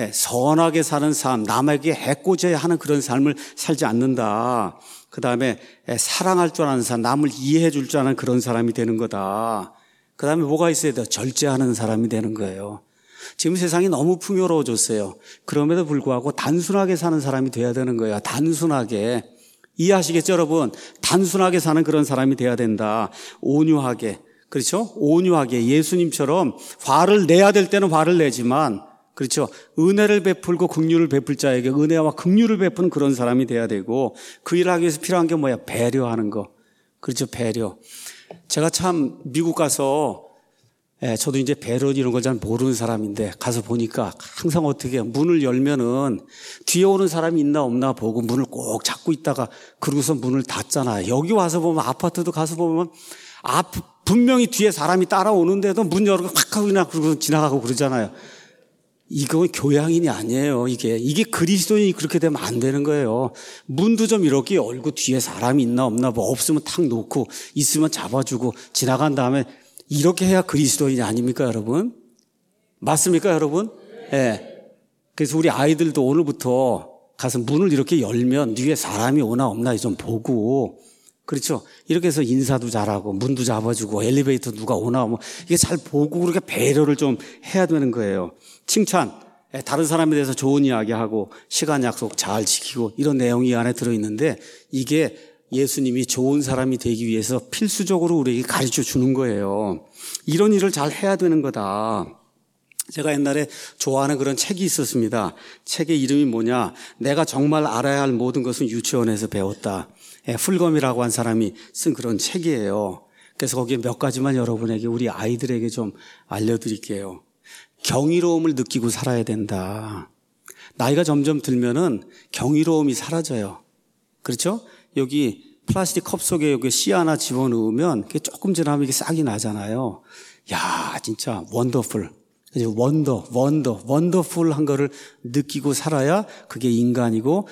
선하게 사는 삶, 남에게 해코지해야 하는 그런 삶을 살지 않는다. 그 다음에 사랑할 줄 아는 사람, 남을 이해해 줄 줄 아는 그런 사람이 되는 거다. 그 다음에 뭐가 있어야 돼요? 절제하는 사람이 되는 거예요. 지금 세상이 너무 풍요로워졌어요. 그럼에도 불구하고 단순하게 사는 사람이 돼야 되는 거예요. 단순하게. 이해하시겠죠, 여러분? 단순하게 사는 그런 사람이 돼야 된다. 온유하게. 그렇죠? 온유하게. 예수님처럼 화를 내야 될 때는 화를 내지만, 그렇죠? 은혜를 베풀고 긍휼을 베풀 자에게 은혜와 긍휼을 베푸는 그런 사람이 돼야 되고, 그 일을 하기 위해서 필요한 게 뭐야? 배려하는 거. 그렇죠? 배려. 제가 참 미국 가서 예, 저도 이제 배려 이런 걸 잘 모르는 사람인데 가서 보니까 항상 어떻게 해요? 문을 열면은 뒤에 오는 사람이 있나 없나 보고 문을 꼭 잡고 있다가 그러고서 문을 닫잖아요. 여기 와서 보면 아파트도 가서 보면 앞 분명히 뒤에 사람이 따라오는데도 문 열고 확 하고 그냥 그러고 지나가고 그러잖아요. 이건 교양인이 아니에요. 이게 이게 그리스도인이 그렇게 되면 안 되는 거예요. 문도 좀 이렇게 열고 뒤에 사람이 있나 없나 뭐 없으면 탁 놓고 있으면 잡아주고 지나간 다음에 이렇게 해야 그리스도인이 아닙니까, 여러분? 맞습니까, 여러분? 예. 네. 그래서 우리 아이들도 오늘부터 가서 문을 이렇게 열면 뒤에 사람이 오나 없나 좀 보고, 그렇죠? 이렇게 해서 인사도 잘하고, 문도 잡아주고, 엘리베이터 누가 오나 뭐, 이게 잘 보고 그렇게 배려를 좀 해야 되는 거예요. 칭찬, 다른 사람에 대해서 좋은 이야기하고, 시간 약속 잘 지키고, 이런 내용이 이 안에 들어있는데, 이게 예수님이 좋은 사람이 되기 위해서 필수적으로 우리에게 가르쳐 주는 거예요. 이런 일을 잘 해야 되는 거다. 제가 옛날에 좋아하는 그런 책이 있었습니다. 책의 이름이 뭐냐? 내가 정말 알아야 할 모든 것은 유치원에서 배웠다. 풀검이라고 한 사람이 쓴 그런 책이에요. 그래서 거기에 몇 가지만 여러분에게 우리 아이들에게 좀 알려드릴게요. 경이로움을 느끼고 살아야 된다. 나이가 점점 들면은 경이로움이 사라져요. 그렇죠? 여기 플라스틱 컵 속에 여기 씨 하나 집어넣으면 그게 조금 지나면 이게 싹이 나잖아요. 야, 진짜 원더풀. 원더, 원더, 원더풀한 거를 느끼고 살아야 그게 인간이고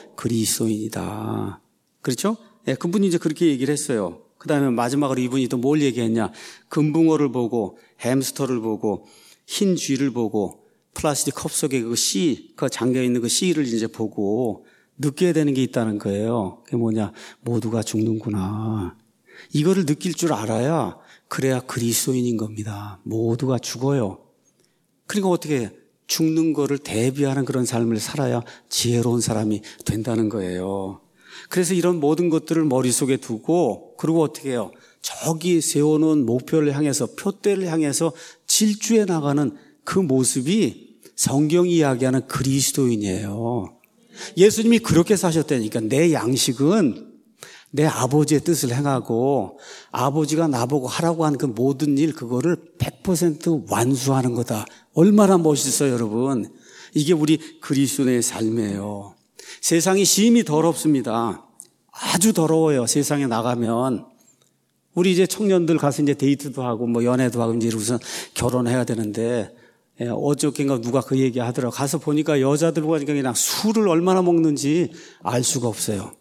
그리스도인이다. 그렇죠? 예, 그분이 이제 그렇게 얘기를 했어요. 그 다음에 마지막으로 이분이 또 뭘 얘기했냐. 금붕어를 보고, 햄스터를 보고, 흰 쥐를 보고, 플라스틱 컵 속에 그 씨, 그 잠겨있는 그 씨를 이제 보고, 느껴야 되는 게 있다는 거예요. 그게 뭐냐. 모두가 죽는구나. 이거를 느낄 줄 알아야 그래야 그리스도인인 겁니다. 모두가 죽어요. 그러니까 어떻게 죽는 거를 대비하는 그런 삶을 살아야 지혜로운 사람이 된다는 거예요. 그래서 이런 모든 것들을 머릿속에 두고 그리고 어떻게 해요. 저기 세워놓은 목표를 향해서 표대를 향해서 질주해 나가는 그 모습이 성경이 이야기하는 그리스도인이에요. 예수님이 그렇게 사셨다니까. 내 양식은 내 아버지의 뜻을 행하고 아버지가 나보고 하라고 한 그 모든 일 그거를 백 퍼센트 완수하는 거다. 얼마나 멋있어요, 여러분. 이게 우리 그리스도의 삶이에요. 세상이 심히 더럽습니다. 아주 더러워요. 세상에 나가면. 우리 이제 청년들 가서 이제 데이트도 하고 뭐 연애도 하고 이제 이러고서 결혼해야 되는데 예, 어저께인가 누가 그 얘기 하더라고. 가서 보니까 여자들 보니까 그냥 술을 얼마나 먹는지 알 수가 없어요.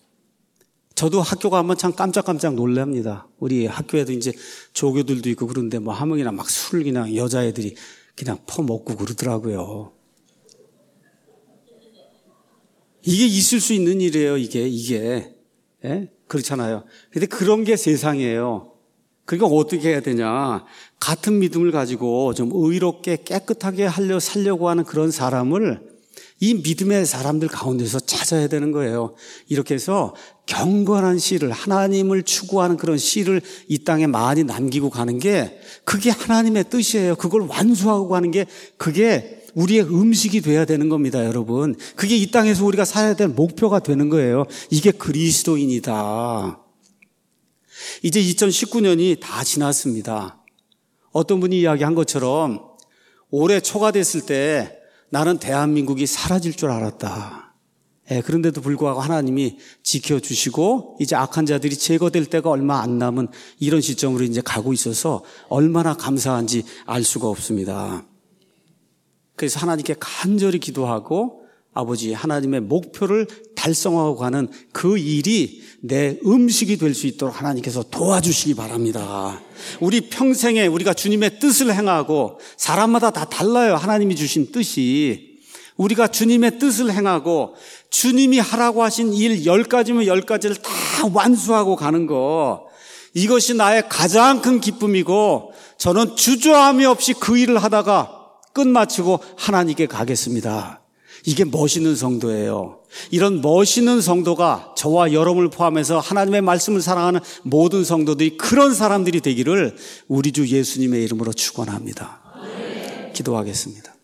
저도 학교 가면 참 깜짝깜짝 놀랍니다. 우리 학교에도 이제 조교들도 있고 그런데 뭐 하명이나 막 술을 그냥 여자애들이 그냥 퍼먹고 그러더라고요. 이게 있을 수 있는 일이에요, 이게, 이게. 예? 그렇잖아요. 근데 그런 게 세상이에요. 그러니까 어떻게 해야 되냐. 같은 믿음을 가지고 좀 의롭게 깨끗하게 하려, 살려고 하는 그런 사람을 이 믿음의 사람들 가운데서 찾아야 되는 거예요. 이렇게 해서 경건한 씨를, 하나님을 추구하는 그런 씨를 이 땅에 많이 남기고 가는 게 그게 하나님의 뜻이에요. 그걸 완수하고 가는 게 그게 우리의 음식이 돼야 되는 겁니다, 여러분. 그게 이 땅에서 우리가 살아야 될 목표가 되는 거예요. 이게 그리스도인이다. 이제 이천십구 년이 다 지났습니다. 어떤 분이 이야기한 것처럼 올해 초가 됐을 때 나는 대한민국이 사라질 줄 알았다. 예, 그런데도 불구하고 하나님이 지켜주시고 이제 악한 자들이 제거될 때가 얼마 안 남은 이런 시점으로 이제 가고 있어서 얼마나 감사한지 알 수가 없습니다. 그래서 하나님께 간절히 기도하고 아버지 하나님의 목표를 달성하고 가는 그 일이 내 음식이 될 수 있도록 하나님께서 도와주시기 바랍니다. 우리 평생에 우리가 주님의 뜻을 행하고 사람마다 다 달라요. 하나님이 주신 뜻이. 우리가 주님의 뜻을 행하고 주님이 하라고 하신 일 열 가지면 열 가지를 다 완수하고 가는 거, 이것이 나의 가장 큰 기쁨이고 저는 주저함이 없이 그 일을 하다가 끝마치고 하나님께 가겠습니다. 이게 멋있는 성도예요. 이런 멋있는 성도가 저와 여러분을 포함해서 하나님의 말씀을 사랑하는 모든 성도들이 그런 사람들이 되기를 우리 주 예수님의 이름으로 축원합니다. 기도하겠습니다.